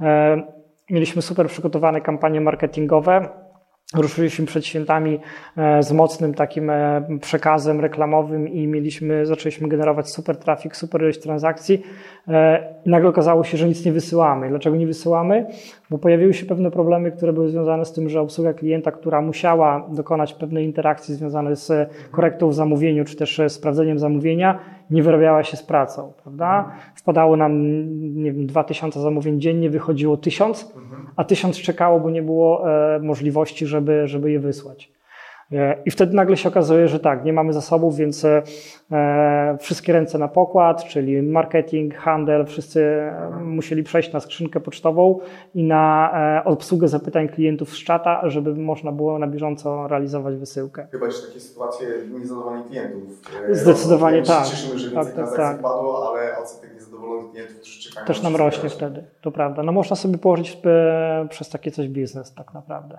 [SPEAKER 2] mieliśmy super przygotowane kampanie marketingowe. Ruszyliśmy przed świętami z mocnym takim przekazem reklamowym i zaczęliśmy generować super trafik, super ilość transakcji. I nagle okazało się, że nic nie wysyłamy. Dlaczego nie wysyłamy? Bo pojawiły się pewne problemy, które były związane z tym, że obsługa klienta, która musiała dokonać pewnej interakcji związanej z korektą w zamówieniu, czy też sprawdzeniem zamówienia, nie wyrabiała się z pracą, prawda? Wpadało nam, nie wiem, 2000 zamówień dziennie, wychodziło 1000, a 1000 czekało, bo nie było możliwości, żeby je wysłać. I wtedy nagle się okazuje, że tak, nie mamy zasobów, więc wszystkie ręce na pokład, czyli marketing, handel, wszyscy musieli przejść na skrzynkę pocztową i na obsługę zapytań klientów z czata, żeby można było na bieżąco realizować wysyłkę.
[SPEAKER 3] Chyba jeszcze takie sytuacje niezadowolonych klientów.
[SPEAKER 2] Zdecydowanie tak.
[SPEAKER 3] Cieszymy, że więcej transakcji padło, ale odsetek niezadowolonych klientów, którzy czekają.
[SPEAKER 2] Też nam rośnie wtedy, to prawda. No można sobie położyć przez takie coś biznes tak naprawdę.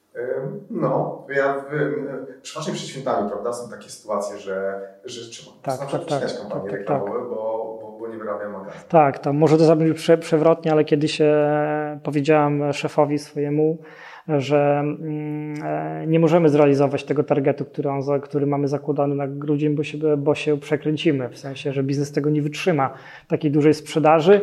[SPEAKER 3] No, przeważnie przed świętami, prawda, są takie sytuacje, że trzeba przecinać kampanie reklamowe, bo nie wyrabia magazyn.
[SPEAKER 2] Tak, to może to zabrzmi przewrotnie, ale kiedyś powiedziałam szefowi swojemu, że nie możemy zrealizować tego targetu, który mamy zakładany na grudzień, bo się przekręcimy, w sensie, że biznes tego nie wytrzyma, takiej dużej sprzedaży.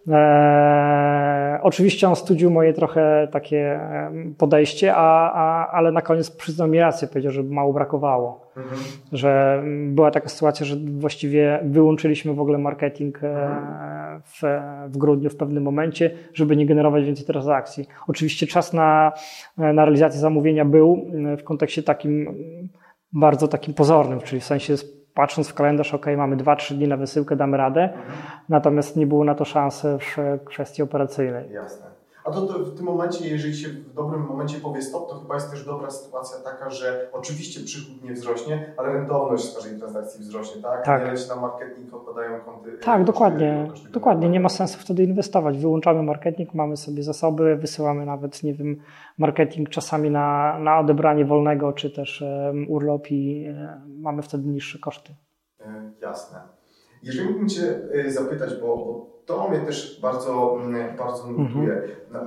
[SPEAKER 2] Oczywiście on studził moje trochę takie podejście, ale na koniec przyznał mi rację, powiedział, że mało brakowało. Że była taka sytuacja, że właściwie wyłączyliśmy w ogóle marketing w grudniu w pewnym momencie, żeby nie generować więcej transakcji. Oczywiście czas na realizację zamówienia był w kontekście takim bardzo takim pozornym, czyli w sensie patrząc w kalendarz, mamy 2-3 dni na wysyłkę, damy radę, natomiast nie było na to szansy w kwestii operacyjnej.
[SPEAKER 3] Jasne. A to w tym momencie, jeżeli się w dobrym momencie powie stop, to chyba jest też dobra sytuacja taka, że oczywiście przychód nie wzrośnie, ale rentowność z każdej transakcji wzrośnie, tak? Nie leci na marketing, odpadają konty.
[SPEAKER 2] Tak, dokładnie. Nie ma sensu wtedy inwestować. Wyłączamy marketing, mamy sobie zasoby, wysyłamy nawet, nie wiem, marketing czasami na odebranie wolnego, czy też urlop i mamy wtedy niższe koszty.
[SPEAKER 3] Jasne. Jeżeli mógłbym Cię zapytać, bo to mnie też bardzo nurtuje.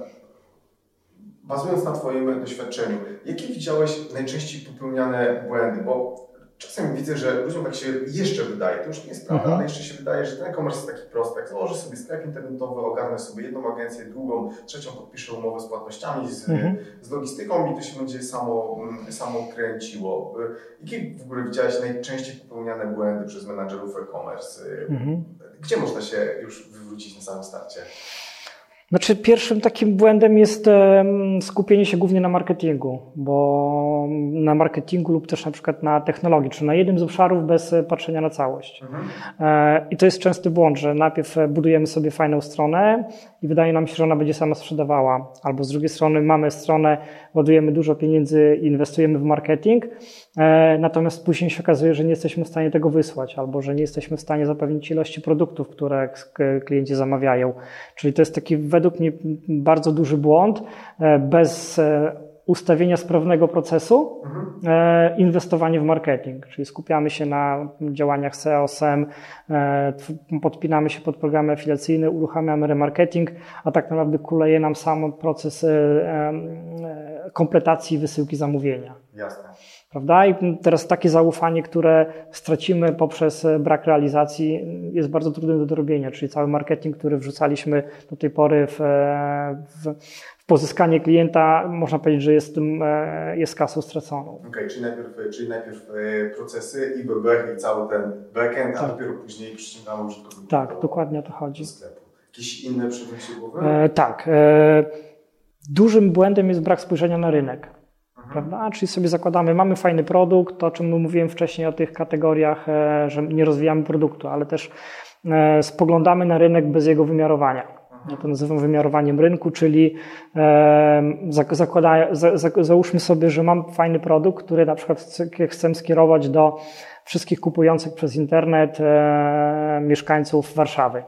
[SPEAKER 3] Bazując na Twoim doświadczeniu, jakie widziałeś najczęściej popełniane błędy? Bo czasem widzę, że ludziom tak się jeszcze wydaje, to już nie jest prawda, ale jeszcze się wydaje, że ten e-commerce jest taki prosty. Jak założę sobie sklep internetowy, ogarnę sobie jedną agencję, drugą, trzecią, podpiszę umowę z płatnościami, z logistyką i to się będzie samo kręciło. Jakie w ogóle widziałeś najczęściej popełniane błędy przez menadżerów e-commerce? Gdzie można się już wywrócić na samym starcie?
[SPEAKER 2] Znaczy, pierwszym takim błędem jest skupienie się głównie na marketingu, bo na marketingu lub też na przykład na technologii, czy na jednym z obszarów bez patrzenia na całość. I to jest częsty błąd, że najpierw budujemy sobie fajną stronę i wydaje nam się, że ona będzie sama sprzedawała, albo z drugiej strony mamy stronę, ładujemy dużo pieniędzy i inwestujemy w marketing, natomiast później się okazuje, że nie jesteśmy w stanie tego wysłać, albo że nie jesteśmy w stanie zapewnić ilości produktów, które klienci zamawiają. Czyli to jest taki według mnie bardzo duży błąd. Bez ustawienia sprawnego procesu, inwestowanie w marketing, czyli skupiamy się na działaniach SEO, SEM, podpinamy się pod programy afiliacyjne, uruchamiamy remarketing, a tak naprawdę kuleje nam sam proces kompletacji i wysyłki zamówienia.
[SPEAKER 3] Jasne.
[SPEAKER 2] Prawda? I teraz takie zaufanie, które stracimy poprzez brak realizacji, jest bardzo trudne do dorobienia, czyli cały marketing, który wrzucaliśmy do tej pory w pozyskanie klienta, można powiedzieć, że jest kasą straconą.
[SPEAKER 3] Okej, czyli najpierw procesy i bebechy i cały ten backend, a dopiero później przyciągamy użytkowników.
[SPEAKER 2] Tak, dokładnie o to chodzi.
[SPEAKER 3] Do sklepu. Jakieś inne przewodnicze głowy?
[SPEAKER 2] Tak. Dużym błędem jest brak spojrzenia na rynek. Prawda? Czyli sobie zakładamy, mamy fajny produkt, to o czym mówiłem wcześniej o tych kategoriach, że nie rozwijamy produktu, ale też spoglądamy na rynek bez jego wymiarowania. Ja to nazywam wymiarowaniem rynku, czyli załóżmy sobie, że mam fajny produkt, który na przykład chcę skierować do wszystkich kupujących przez internet mieszkańców Warszawy.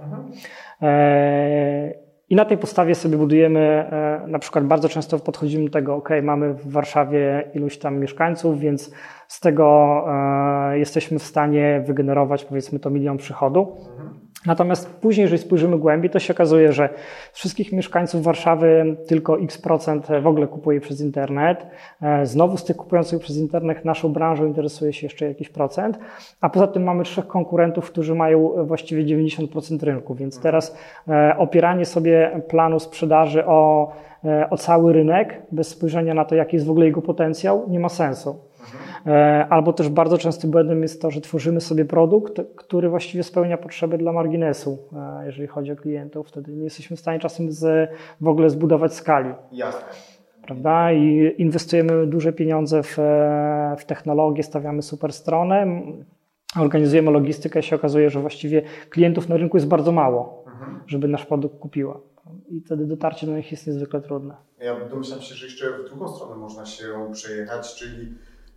[SPEAKER 2] I na tej podstawie sobie budujemy, na przykład bardzo często podchodzimy do tego, mamy w Warszawie iluś tam mieszkańców, więc z tego jesteśmy w stanie wygenerować powiedzmy to 1 000 000 przychodu. Natomiast później, jeżeli spojrzymy głębiej, to się okazuje, że z wszystkich mieszkańców Warszawy tylko X% w ogóle kupuje przez internet. Znowu z tych kupujących przez internet naszą branżą interesuje się jeszcze jakiś procent, a poza tym mamy 3 konkurentów, którzy mają właściwie 90% rynku, więc teraz opieranie sobie planu sprzedaży o cały rynek bez spojrzenia na to, jaki jest w ogóle jego potencjał, nie ma sensu. Albo też bardzo częstym błędem jest to, że tworzymy sobie produkt, który właściwie spełnia potrzeby dla marginesu, jeżeli chodzi o klientów. Wtedy nie jesteśmy w stanie czasem w ogóle zbudować skali.
[SPEAKER 3] Jasne.
[SPEAKER 2] Prawda? I inwestujemy duże pieniądze w technologię, stawiamy super stronę, organizujemy logistykę i się okazuje, że właściwie klientów na rynku jest bardzo mało, żeby nasz produkt kupiła. I wtedy dotarcie do nich jest niezwykle trudne.
[SPEAKER 3] Ja domyślam się, że jeszcze w drugą stronę można się przejechać, czyli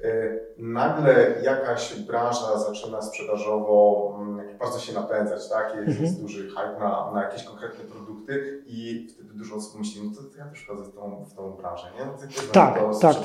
[SPEAKER 3] nagle jakaś branża zaczyna sprzedażowo bardzo się napędzać, tak? Jest duży hype na jakieś konkretne produkty i wtedy dużo osób myśli, no to ja też wchodzę w tą branżę, nie? No
[SPEAKER 2] tak.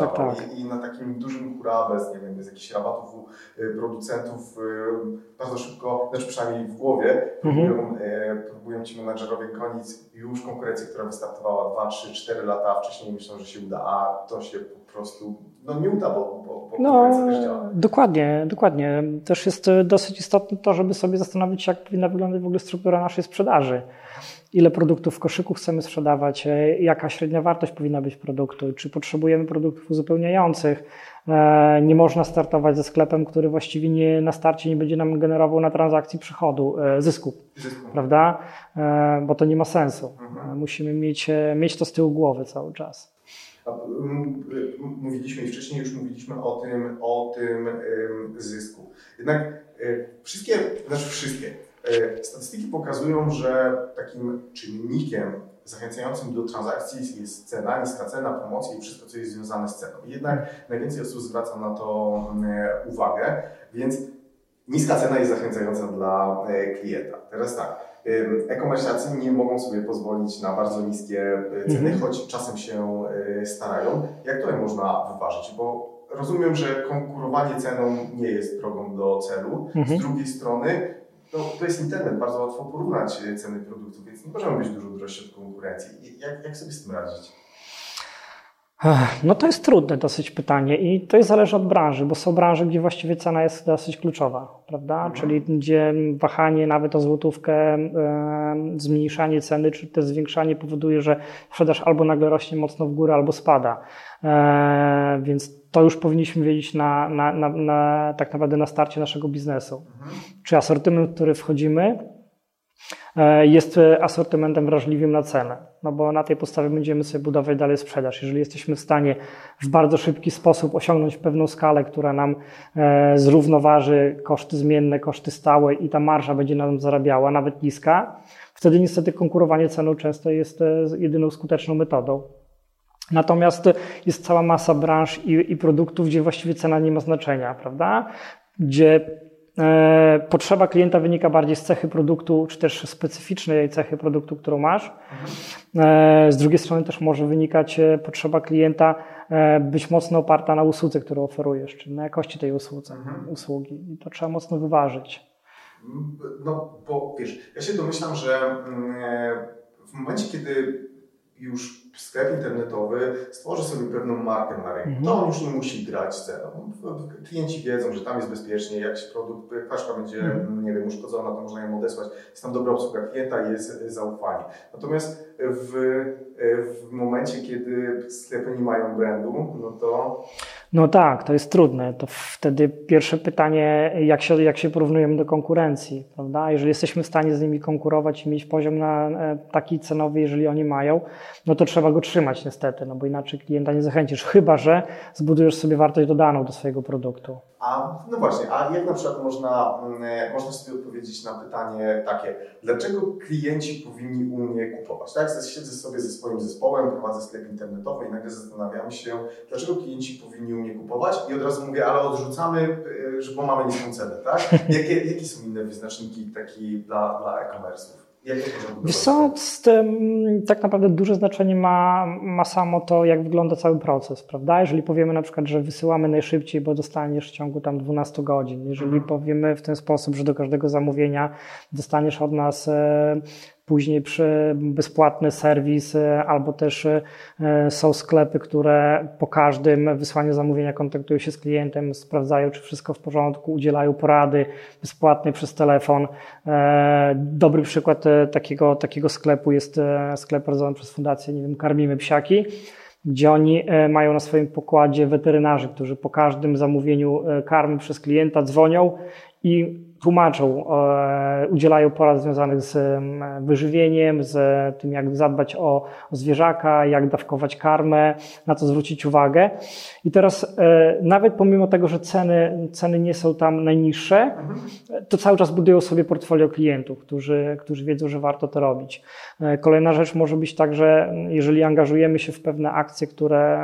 [SPEAKER 3] I na takim dużym hura, bez jakichś rabatów u producentów bardzo szybko, znaczy przynajmniej w głowie, próbują ci menadżerowie gonić już konkurencję, która wystartowała 2, 3, 4 lata wcześniej, myślą, że się uda, a to się po prostu nie uda, bo konkurencja też działa.
[SPEAKER 2] Dokładnie. Też jest dosyć istotne to, żeby sobie zastanowić się, jak powinna wyglądać w ogóle struktura naszej sprzedaży. Ile produktów w koszyku chcemy sprzedawać, jaka średnia wartość powinna być produktu, czy potrzebujemy produktów uzupełniających. Nie można startować ze sklepem, który właściwie na starcie nie będzie nam generował na transakcji przychodu, zysku. Prawda? Bo to nie ma sensu. Musimy mieć to z tyłu głowy cały czas.
[SPEAKER 3] Mówiliśmy i wcześniej już mówiliśmy o tym zysku. Jednak wszystkie statystyki pokazują, że takim czynnikiem zachęcającym do transakcji jest cena, niska cena, promocje i wszystko, co jest związane z ceną. Jednak najwięcej osób zwraca na to uwagę, więc niska cena jest zachęcająca dla klienta. Teraz tak. E-komersacy nie mogą sobie pozwolić na bardzo niskie ceny, choć czasem się starają. Jak to można wyważyć? Bo rozumiem, że konkurowanie ceną nie jest drogą do celu. Z drugiej strony to jest internet, bardzo łatwo porównać ceny produktów, więc nie możemy być dużo drożsi od konkurencji. Jak sobie z tym radzić?
[SPEAKER 2] No to jest trudne dosyć pytanie i to zależy od branży, bo są branże, gdzie właściwie cena jest dosyć kluczowa, prawda? Czyli gdzie wahanie nawet o złotówkę, zmniejszanie ceny czy też zwiększanie powoduje, że sprzedaż albo nagle rośnie mocno w górę, albo spada. Więc to już powinniśmy wiedzieć tak naprawdę na starcie naszego biznesu. Czy asortyment, w który wchodzimy, jest asortymentem wrażliwym na cenę, no bo na tej podstawie będziemy sobie budować dalej sprzedaż. Jeżeli jesteśmy w stanie w bardzo szybki sposób osiągnąć pewną skalę, która nam zrównoważy koszty zmienne, koszty stałe i ta marża będzie nam zarabiała, nawet niska, wtedy niestety konkurowanie ceną często jest jedyną skuteczną metodą. Natomiast jest cała masa branż i produktów, gdzie właściwie cena nie ma znaczenia, prawda? Gdzie potrzeba klienta wynika bardziej z cechy produktu, czy też specyficznej cechy produktu, którą masz. Z drugiej strony też może wynikać potrzeba klienta być mocno oparta na usłudze, którą oferujesz, czy na jakości tej usługi. I to trzeba mocno wyważyć.
[SPEAKER 3] No, bo wiesz, ja się domyślam, że w momencie, kiedy już sklep internetowy stworzy sobie pewną markę na rynku, to on już nie musi grać ceną. Klienci wiedzą, że tam jest bezpiecznie, jak się paczka będzie, nie wiem, uszkodzona, to można ją odesłać. Jest tam dobra obsługa klienta, jest zaufanie. Natomiast w momencie, kiedy sklepy nie mają brandu, no to...
[SPEAKER 2] No tak, to jest trudne. To wtedy pierwsze pytanie, jak się porównujemy do konkurencji, prawda? Jeżeli jesteśmy w stanie z nimi konkurować i mieć poziom taki cenowy, jeżeli oni mają, no to trzeba go trzymać niestety, no bo inaczej klienta nie zachęcisz, chyba że zbudujesz sobie wartość dodaną do swojego produktu.
[SPEAKER 3] No właśnie, a jak na przykład można sobie odpowiedzieć na pytanie takie, dlaczego klienci powinni u mnie kupować? Tak, siedzę sobie ze swoim zespołem, prowadzę sklep internetowy i nagle zastanawiam się, dlaczego klienci powinni u mnie kupować i od razu mówię, ale odrzucamy, bo mamy niską cenę, tak? Jakie są inne wyznaczniki taki dla e-commerce'ów?
[SPEAKER 2] Wiesz co, tak naprawdę duże znaczenie ma samo to, jak wygląda cały proces, prawda? Jeżeli powiemy na przykład, że wysyłamy najszybciej, bo dostaniesz w ciągu tam 12 godzin, jeżeli powiemy w ten sposób, że do każdego zamówienia dostaniesz od nas później bezpłatny serwis, albo też są sklepy, które po każdym wysłaniu zamówienia kontaktują się z klientem, sprawdzają, czy wszystko w porządku, udzielają porady bezpłatnej przez telefon. Dobry przykład takiego sklepu jest sklep prowadzony przez fundację, nie wiem, Karmimy Psiaki, gdzie oni mają na swoim pokładzie weterynarzy, którzy po każdym zamówieniu karmy przez klienta dzwonią i tłumaczą, udzielają porad związanych z wyżywieniem, z tym, jak zadbać o zwierzaka, jak dawkować karmę, na co zwrócić uwagę. I teraz nawet pomimo tego, że ceny nie są tam najniższe, to cały czas budują sobie portfolio klientów, którzy wiedzą, że warto to robić. Kolejna rzecz może być tak, że jeżeli angażujemy się w pewne akcje, które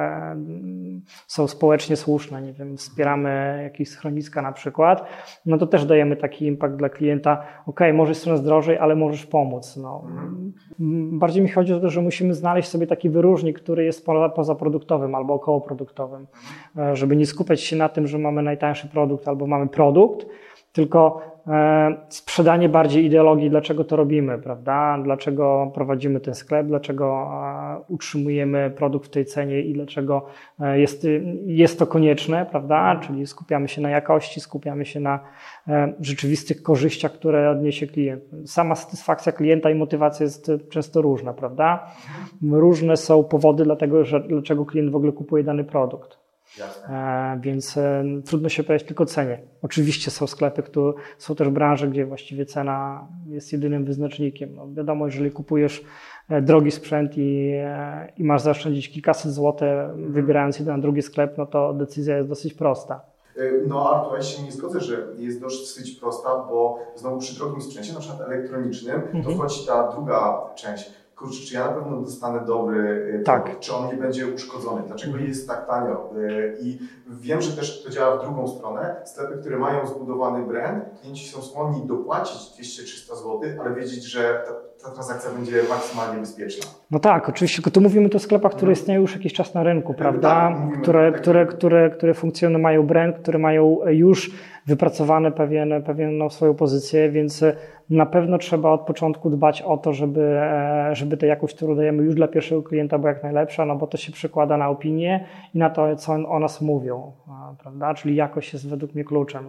[SPEAKER 2] są społecznie słuszne, nie wiem, wspieramy jakieś schroniska na przykład, no to też dajemy taki impact dla klienta, może jest coraz drożej, ale możesz pomóc. No. Bardziej mi chodzi o to, że musimy znaleźć sobie taki wyróżnik, który jest pozaproduktowym albo okołoproduktowym, żeby nie skupiać się na tym, że mamy najtańszy produkt albo mamy produkt, tylko sprzedanie bardziej ideologii, dlaczego to robimy, prawda? Dlaczego prowadzimy ten sklep, dlaczego utrzymujemy produkt w tej cenie i dlaczego jest to konieczne, prawda? Czyli skupiamy się na jakości, skupiamy się na rzeczywistych korzyściach, które odniesie klient. Sama satysfakcja klienta i motywacja jest często różna, prawda? Różne są powody dlaczego klient w ogóle kupuje dany produkt. Więc trudno się powiedzieć tylko cenie. Oczywiście są sklepy, są też branże, gdzie właściwie cena jest jedynym wyznacznikiem. No wiadomo, jeżeli kupujesz drogi sprzęt i masz zaoszczędzić kilkaset złotych, wybierając jeden na drugi sklep, no to decyzja jest dosyć prosta.
[SPEAKER 3] No, ale tutaj się nie zgodzę, że jest dosyć prosta, bo znowu przy drogim sprzęcie, na przykład elektronicznym, to wchodzi ta druga część. Kurczę, czy ja na pewno dostanę dobry produkt, czy on nie będzie uszkodzony, dlaczego jest tak tanio. I wiem, że też to działa w drugą stronę. Sklepy, które mają zbudowany brand, klienci są skłonni dopłacić 200-300 zł, ale wiedzieć, że ta transakcja będzie maksymalnie bezpieczna.
[SPEAKER 2] No tak, oczywiście, tylko tu mówimy o sklepach, które istnieją już jakiś czas na rynku, prawda? Które funkcjonują, mają brand, które mają już wypracowane pewną swoją pozycję, więc na pewno trzeba od początku dbać o to, żeby tę jakość, którą dajemy już dla pierwszego klienta, była jak najlepsza, no bo to się przekłada na opinię i na to, co o nas mówią, prawda? Czyli jakość jest według mnie kluczem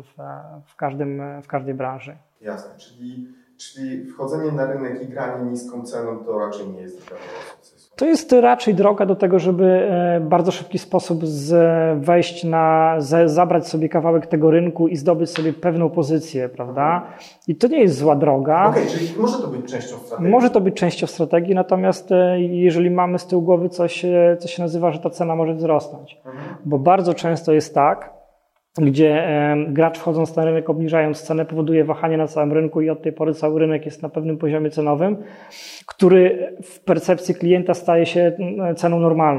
[SPEAKER 2] w każdej branży.
[SPEAKER 3] Jasne, czyli wchodzenie na rynek i granie niską ceną to raczej nie jest droga do sukcesu.
[SPEAKER 2] To jest raczej droga do tego, żeby w bardzo szybki sposób wejść zabrać sobie kawałek tego rynku i zdobyć sobie pewną pozycję, prawda? I to nie jest zła droga.
[SPEAKER 3] Okej, czyli może to być częścią strategii.
[SPEAKER 2] Może to być częścią strategii, natomiast jeżeli mamy z tyłu głowy coś, co się nazywa, że ta cena może wzrosnąć. Bo bardzo często jest tak, gdzie gracz wchodząc na rynek, obniżając cenę, powoduje wahanie na całym rynku i od tej pory cały rynek jest na pewnym poziomie cenowym, który w percepcji klienta staje się ceną normalną.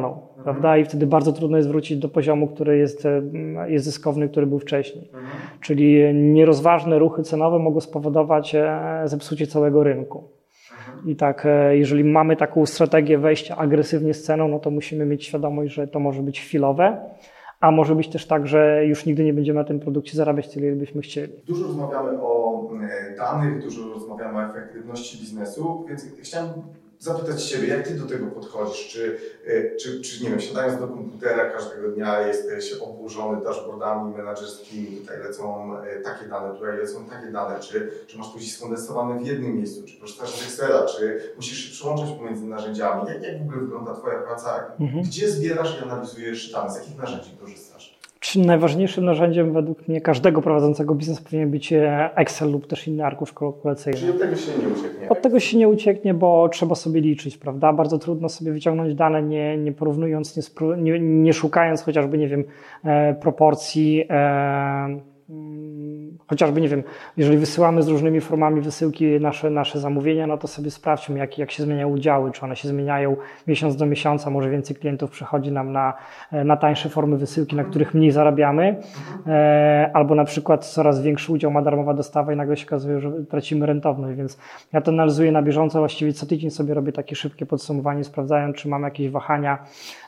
[SPEAKER 2] prawda? I wtedy bardzo trudno jest wrócić do poziomu, który jest zyskowny, który był wcześniej. Czyli nierozważne ruchy cenowe mogą spowodować zepsucie całego rynku. I tak, jeżeli mamy taką strategię wejścia agresywnie z ceną, no to musimy mieć świadomość, że to może być chwilowe, a może być też tak, że już nigdy nie będziemy na tym produkcie zarabiać tyle, ile byśmy chcieli.
[SPEAKER 3] Dużo rozmawiamy o danych, dużo rozmawiamy o efektywności biznesu, więc chciałem zapytać Ciebie, jak Ty do tego podchodzisz? Czy nie wiem, siadając do komputera każdego dnia jesteś oburzony dashboardami menedżerskimi, tutaj lecą takie dane, tutaj lecą takie dane, czy masz to gdzieś skondensowane w jednym miejscu, czy korzystasz z Excela, czy musisz się przełączać pomiędzy narzędziami? Jak w ogóle wygląda Twoja praca? Gdzie zbierasz i analizujesz dane? Z jakich narzędzi korzystasz?
[SPEAKER 2] Najważniejszym narzędziem według mnie każdego prowadzącego biznes powinien być Excel lub też inny arkusz kalkulacyjny.
[SPEAKER 3] Czyli od tego się nie ucieknie?
[SPEAKER 2] Od tego się nie ucieknie, bo trzeba sobie liczyć, prawda? Bardzo trudno sobie wyciągnąć dane, nie porównując, nie szukając chociażby, nie wiem, proporcji, chociażby, nie wiem, jeżeli wysyłamy z różnymi formami wysyłki nasze zamówienia, no to sobie sprawdźmy, jak się zmieniają udziały, czy one się zmieniają miesiąc do miesiąca, może więcej klientów przychodzi nam na tańsze formy wysyłki, na których mniej zarabiamy, albo na przykład coraz większy udział ma darmowa dostawa i nagle się okazuje, że tracimy rentowność, więc ja to analizuję na bieżąco, właściwie co tydzień sobie robię takie szybkie podsumowanie, sprawdzając, czy mamy jakieś wahania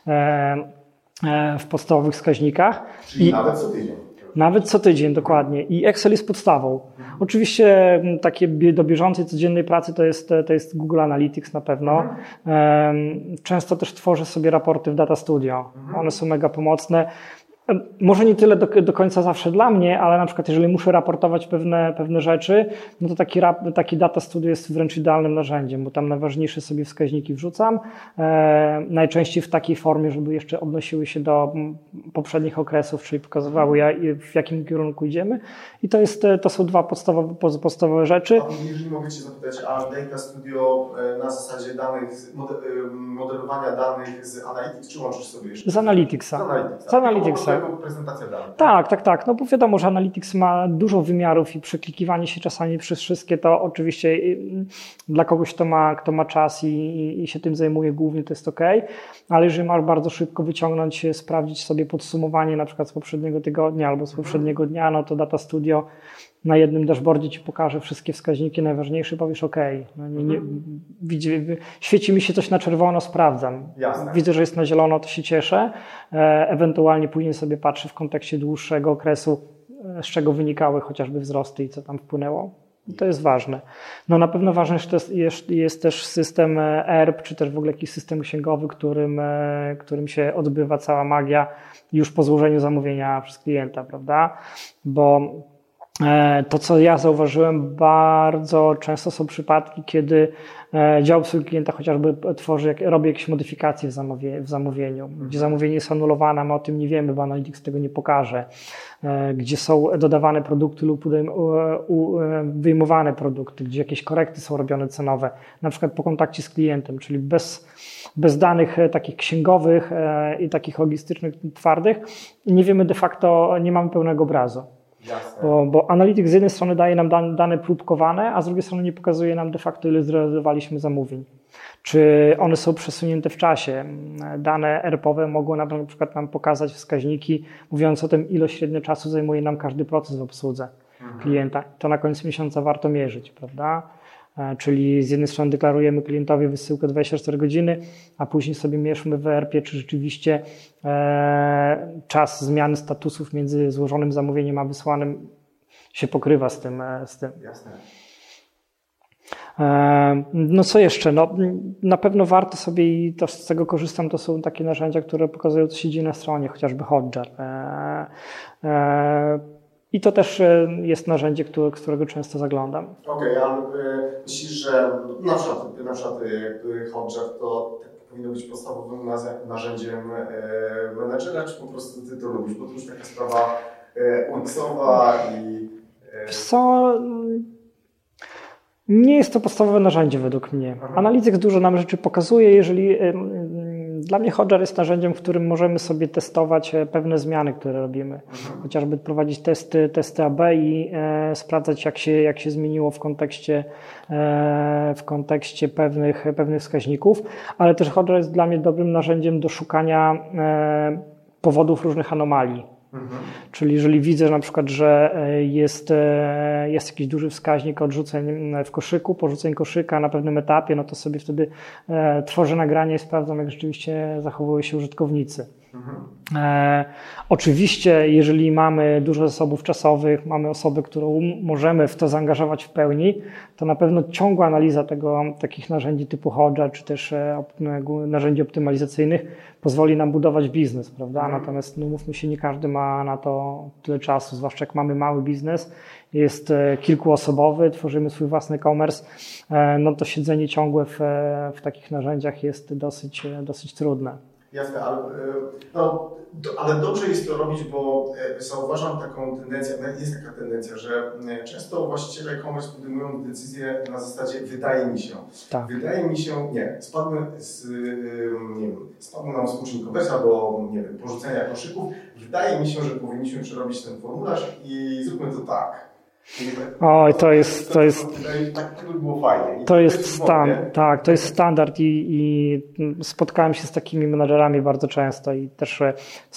[SPEAKER 2] w podstawowych wskaźnikach.
[SPEAKER 3] Czyli nawet co tydzień?
[SPEAKER 2] Nawet co tydzień, dokładnie. I Excel jest podstawą. Oczywiście takie do bieżącej, codziennej pracy to jest Google Analytics na pewno. Często też tworzę sobie raporty w Data Studio. One są mega pomocne. Może nie tyle do końca zawsze dla mnie, ale na przykład jeżeli muszę raportować pewne rzeczy, no to taki Data Studio jest wręcz idealnym narzędziem, bo tam najważniejsze sobie wskaźniki wrzucam, najczęściej w takiej formie, żeby jeszcze odnosiły się do poprzednich okresów, czyli pokazywały w jakim kierunku idziemy i to są dwa podstawowe rzeczy.
[SPEAKER 3] A jeżeli mogę Cię zapytać, a Data Studio na zasadzie danych, modelowania danych z Analytics, czy łączysz sobie jeszcze?
[SPEAKER 2] Z Analyticsa. Z Analyticsa.
[SPEAKER 3] Prezentacja danych.
[SPEAKER 2] Tak. No bo wiadomo, że Analytics ma dużo wymiarów i przeklikiwanie się czasami przez wszystkie to oczywiście dla kogoś, kto ma czas i się tym zajmuje głównie, to jest ok, ale jeżeli masz bardzo szybko wyciągnąć, sprawdzić sobie podsumowanie na przykład z poprzedniego tygodnia albo z poprzedniego dnia, no to Data Studio na jednym dashboardzie Ci pokaże wszystkie wskaźniki najważniejsze, powiesz ok, no świeci mi się coś na czerwono, sprawdzam.
[SPEAKER 3] Jasne.
[SPEAKER 2] Widzę, że jest na zielono, to się cieszę. Ewentualnie później sobie patrzę w kontekście dłuższego okresu, z czego wynikały chociażby wzrosty i co tam wpłynęło. I to jest ważne. No na pewno ważne jest też system ERP, czy też w ogóle jakiś system księgowy, którym się odbywa cała magia już po złożeniu zamówienia przez klienta, prawda? Bo to, co ja zauważyłem, bardzo często są przypadki, kiedy dział obsługi klienta chociażby robi jakieś modyfikacje w zamówieniu, gdzie zamówienie jest anulowane, my o tym nie wiemy, bo Analytics tego nie pokaże, gdzie są dodawane produkty lub wyjmowane produkty, gdzie jakieś korekty są robione cenowe, na przykład po kontakcie z klientem, czyli bez danych takich księgowych i takich logistycznych, twardych, nie wiemy de facto, nie mamy pełnego obrazu. Bo Analytics z jednej strony daje nam dane próbkowane, a z drugiej strony nie pokazuje nam de facto, ile zrealizowaliśmy zamówień. Czy one są przesunięte w czasie. Dane ERP-owe mogą na przykład nam pokazać wskaźniki mówiące o tym, ile średnio czasu zajmuje nam każdy proces w obsłudze klienta. To na końcu miesiąca warto mierzyć, prawda? Czyli z jednej strony deklarujemy klientowi wysyłkę 24 godziny, a później sobie mierzmy w ERP-ie, czy rzeczywiście czas zmiany statusów między złożonym zamówieniem a wysłanym się pokrywa z tym.
[SPEAKER 3] Jasne.
[SPEAKER 2] No co jeszcze? No, na pewno warto sobie, i to z tego korzystam, to są takie narzędzia, które pokazują, co się dzieje na stronie, chociażby Hotjar. I to też jest narzędzie, z którego często zaglądam.
[SPEAKER 3] Okej, a myślisz, że na przykład Hotjar to powinno być podstawowym narzędziem menedżera, czy po prostu Ty to lubisz? Bo to już taka sprawa UX-owa i...
[SPEAKER 2] Co? Nie jest to podstawowe narzędzie według mnie. Analytics dużo nam rzeczy pokazuje, jeżeli Dla mnie Hotjar jest narzędziem, w którym możemy sobie testować pewne zmiany, które robimy. Chociażby prowadzić testy AB i sprawdzać, jak się zmieniło w kontekście pewnych wskaźników, ale też Hotjar jest dla mnie dobrym narzędziem do szukania powodów różnych anomalii. Czyli jeżeli widzę na przykład, że jest jakiś duży wskaźnik odrzuceń w koszyku, porzuceń koszyka na pewnym etapie, no to sobie wtedy tworzę nagranie i sprawdzam, jak rzeczywiście zachowują się użytkownicy. Oczywiście, jeżeli mamy dużo zasobów czasowych, mamy osobę, którą możemy w to zaangażować w pełni, to na pewno ciągła analiza takich narzędzi typu Hotjar, czy też narzędzi optymalizacyjnych pozwoli nam budować biznes, prawda? Natomiast no, mówmy się, nie każdy ma na to tyle czasu, zwłaszcza jak mamy mały biznes, jest kilkuosobowy, tworzymy swój własny e-commerce, no to siedzenie ciągłe w takich narzędziach jest dosyć trudne.
[SPEAKER 3] Jasne, ale dobrze jest to robić, bo zauważam taką tendencję, jest taka tendencja, że często właściciele e-commerce podejmują decyzje na zasadzie wydaje mi się.
[SPEAKER 2] Tak.
[SPEAKER 3] Wydaje mi się, spadł nam współczynnik konwersji albo porzucenia koszyków. Wydaje mi się, że powinniśmy przerobić ten formularz i zróbmy to tak.
[SPEAKER 2] Oj, to jest.
[SPEAKER 3] Tak by było fajnie.
[SPEAKER 2] To jest standard i spotkałem się z takimi menadżerami bardzo często i też w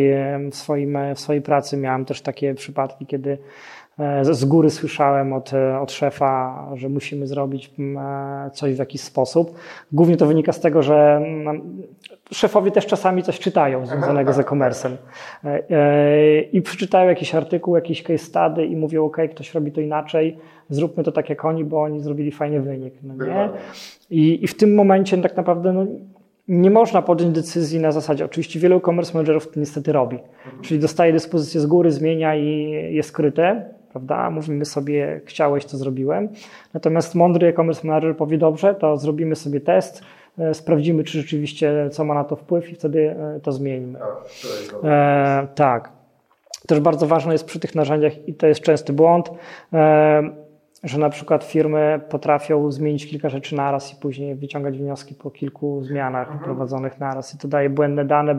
[SPEAKER 2] swojej pracy miałem też takie przypadki, kiedy z góry słyszałem od szefa, że musimy zrobić coś w jakiś sposób. Głównie to wynika z tego, że szefowie też czasami coś czytają związanego z e-commerce'em i przeczytają jakiś artykuł, jakiś case study i mówią, ok, ktoś robi to inaczej, zróbmy to tak jak oni, bo oni zrobili fajny wynik. No nie? I w tym momencie tak naprawdę nie można podjąć decyzji na zasadzie, oczywiście wielu e-commerce managerów to niestety robi, czyli dostaje dyspozycję z góry, zmienia i jest skryte, prawda? Mówimy sobie, chciałeś, to zrobiłem. Natomiast mądry e-commerce manager powie, dobrze, to zrobimy sobie test, sprawdzimy, czy rzeczywiście co ma na to wpływ i wtedy to zmienimy. Tak. Też bardzo ważne jest przy tych narzędziach i to jest częsty błąd, że na przykład firmy potrafią zmienić kilka rzeczy naraz i później wyciągać wnioski po kilku zmianach prowadzonych naraz i to daje błędne dane,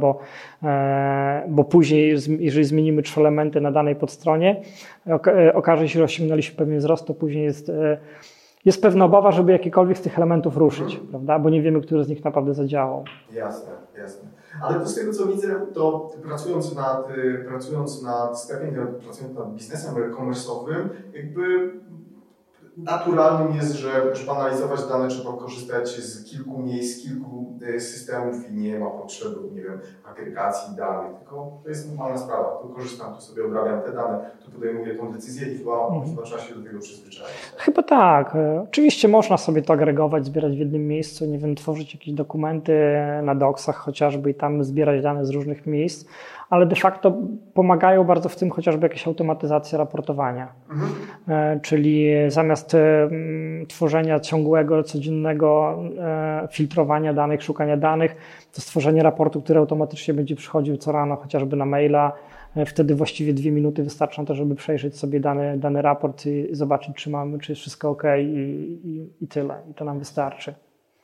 [SPEAKER 2] bo później, jeżeli zmienimy 3 elementy na danej podstronie, okaże się, że osiągnęliśmy pewien wzrost, to później jest pewna obawa, żeby jakiekolwiek z tych elementów ruszyć, prawda? Bo nie wiemy, który z nich naprawdę zadziałał.
[SPEAKER 3] Jasne. Ale z tego co widzę, to pracując nad sklepem, pracując nad biznesem e-commerce'owym, jakby naturalnym jest, że żeby analizować dane, trzeba korzystać z kilku miejsc, kilku systemów i nie ma potrzeby, agregacji danych, tylko to jest normalna sprawa. Tu korzystam, tu sobie obrabiam te dane, tu podejmuję tą decyzję i chyba trzeba się do tego przyzwyczaić.
[SPEAKER 2] Chyba tak. Oczywiście można sobie to agregować, zbierać w jednym miejscu, tworzyć jakieś dokumenty na docsach chociażby i tam zbierać dane z różnych miejsc, ale de facto pomagają bardzo w tym chociażby jakieś automatyzacja raportowania. Czyli zamiast tworzenia ciągłego, codziennego filtrowania danych, szukania danych, to stworzenie raportu, który automatycznie będzie przychodził co rano chociażby na maila. Wtedy właściwie 2 minuty wystarczą to, żeby przejrzeć sobie dany raport i zobaczyć, czy jest wszystko ok i tyle. I to nam wystarczy.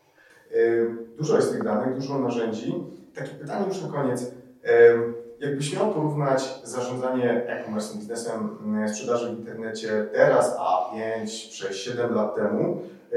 [SPEAKER 3] Dużo jest tych danych, dużo narzędzi. Takie pytanie już na koniec. Jakbyś miał porównać zarządzanie e-commerce biznesem sprzedaży w internecie teraz, a 5, 6, 7 lat temu.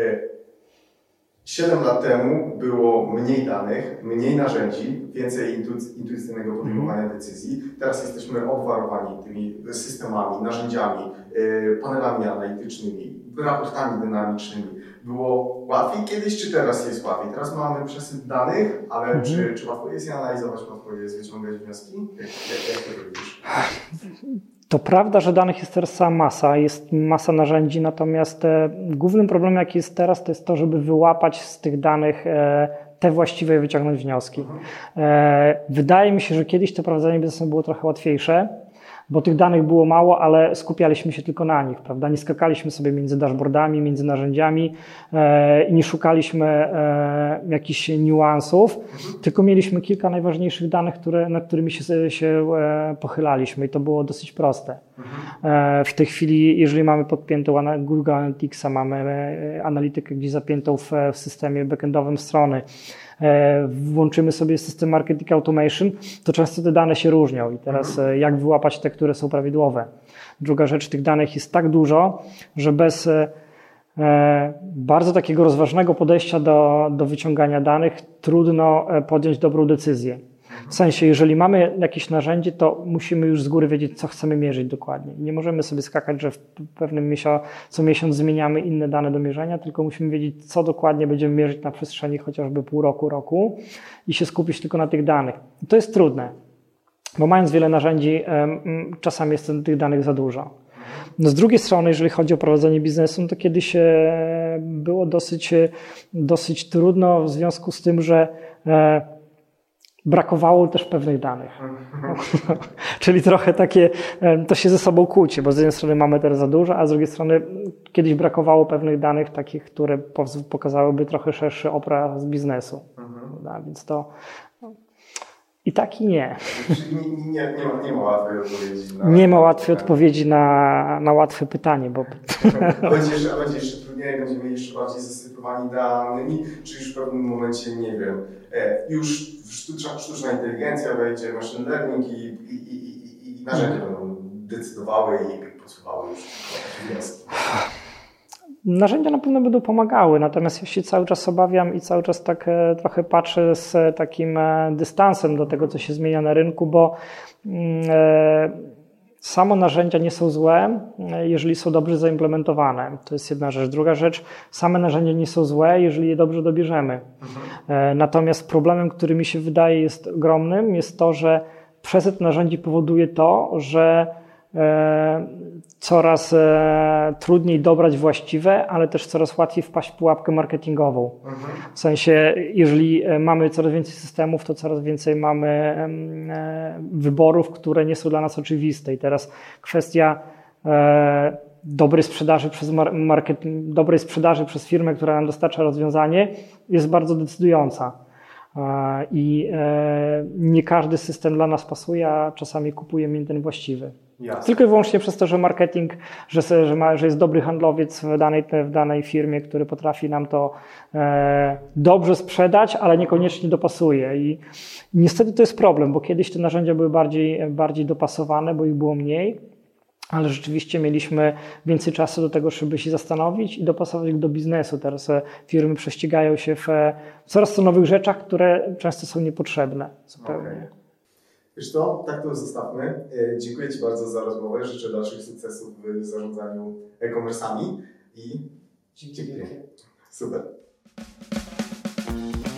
[SPEAKER 3] 7 lat temu było mniej danych, mniej narzędzi, więcej intuicyjnego podejmowania decyzji. Teraz jesteśmy obwarowani tymi systemami, narzędziami, panelami analitycznymi, raportami dynamicznymi. Było łatwiej kiedyś, czy teraz jest łatwiej? Teraz mamy przesyp danych, ale czy łatwo jest je analizować, łatwo jest wyciągać wnioski? Jak to robisz?
[SPEAKER 2] To prawda, że danych jest teraz cała masa, jest masa narzędzi, natomiast głównym problemem, jaki jest teraz, to jest to, żeby wyłapać z tych danych te właściwe i wyciągnąć wnioski. Wydaje mi się, że kiedyś to prowadzenie biznesu było trochę łatwiejsze, bo tych danych było mało, ale skupialiśmy się tylko na nich, prawda? Nie skakaliśmy sobie między dashboardami, między narzędziami i nie szukaliśmy jakichś niuansów, tylko mieliśmy kilka najważniejszych danych, nad którymi się pochylaliśmy i to było dosyć proste. W tej chwili, jeżeli mamy podpiętą Google Analyticsa, mamy analitykę gdzieś zapiętą w systemie backendowym strony, włączymy sobie system marketing automation, to często te dane się różnią i teraz jak wyłapać te, które są prawidłowe. Druga rzecz, tych danych jest tak dużo, że bez bardzo takiego rozważnego podejścia do wyciągania danych trudno podjąć dobrą decyzję. W sensie, jeżeli mamy jakieś narzędzie, to musimy już z góry wiedzieć, co chcemy mierzyć dokładnie. Nie możemy sobie skakać, że w pewnym co miesiąc zmieniamy inne dane do mierzenia, tylko musimy wiedzieć, co dokładnie będziemy mierzyć na przestrzeni chociażby pół roku, roku i się skupić tylko na tych danych. I to jest trudne, bo mając wiele narzędzi, czasami jest tych danych za dużo. No z drugiej strony, jeżeli chodzi o prowadzenie biznesu, to kiedyś było dosyć trudno w związku z tym, że brakowało też pewnych danych. Czyli trochę takie, to się ze sobą kłóci, bo z jednej strony mamy teraz za dużo, a z drugiej strony kiedyś brakowało pewnych danych takich, które pokazałyby trochę szerszy obraz biznesu. Więc to i tak i nie.
[SPEAKER 3] Nie ma łatwej odpowiedzi.
[SPEAKER 2] Nie ma łatwej odpowiedzi na łatwe pytanie, bo...
[SPEAKER 3] A będzie jeszcze trudniej, będziemy jeszcze bardziej zasypywani danymi, czy już w pewnym momencie, nie wiem, już sztuczna inteligencja wejdzie, machine learning i narzędzia będą decydowały i podsuwały już wnioski.
[SPEAKER 2] Narzędzia na pewno będą pomagały, natomiast ja się cały czas obawiam i cały czas tak trochę patrzę z takim dystansem do tego, co się zmienia na rynku, bo samo narzędzia nie są złe, jeżeli są dobrze zaimplementowane. To jest jedna rzecz. Druga rzecz, same narzędzia nie są złe, jeżeli je dobrze dobierzemy. Natomiast problemem, który mi się wydaje jest ogromnym, jest to, że przesyt narzędzi powoduje to, że coraz trudniej dobrać właściwe, ale też coraz łatwiej wpaść w pułapkę marketingową. W sensie, jeżeli mamy coraz więcej systemów, to coraz więcej mamy wyborów, które nie są dla nas oczywiste. I teraz kwestia dobrej sprzedaży przez firmę, która nam dostarcza rozwiązanie, jest bardzo decydująca. I nie każdy system dla nas pasuje, a czasami kupujemy ten właściwy.
[SPEAKER 3] Jasne.
[SPEAKER 2] Tylko i wyłącznie przez to, że marketing, że jest dobry handlowiec w danej firmie, który potrafi nam to dobrze sprzedać, ale niekoniecznie dopasuje. I niestety to jest problem, bo kiedyś te narzędzia były bardziej dopasowane, bo ich było mniej, ale rzeczywiście mieliśmy więcej czasu do tego, żeby się zastanowić i dopasować ich do biznesu. Teraz firmy prześcigają się w coraz to nowych rzeczach, które często są niepotrzebne zupełnie. Okay.
[SPEAKER 3] Wiesz co, tak to zostawmy. Dziękuję Ci bardzo za rozmowę. Życzę dalszych sukcesów w zarządzaniu e-commerce'ami i dziękuję. Super.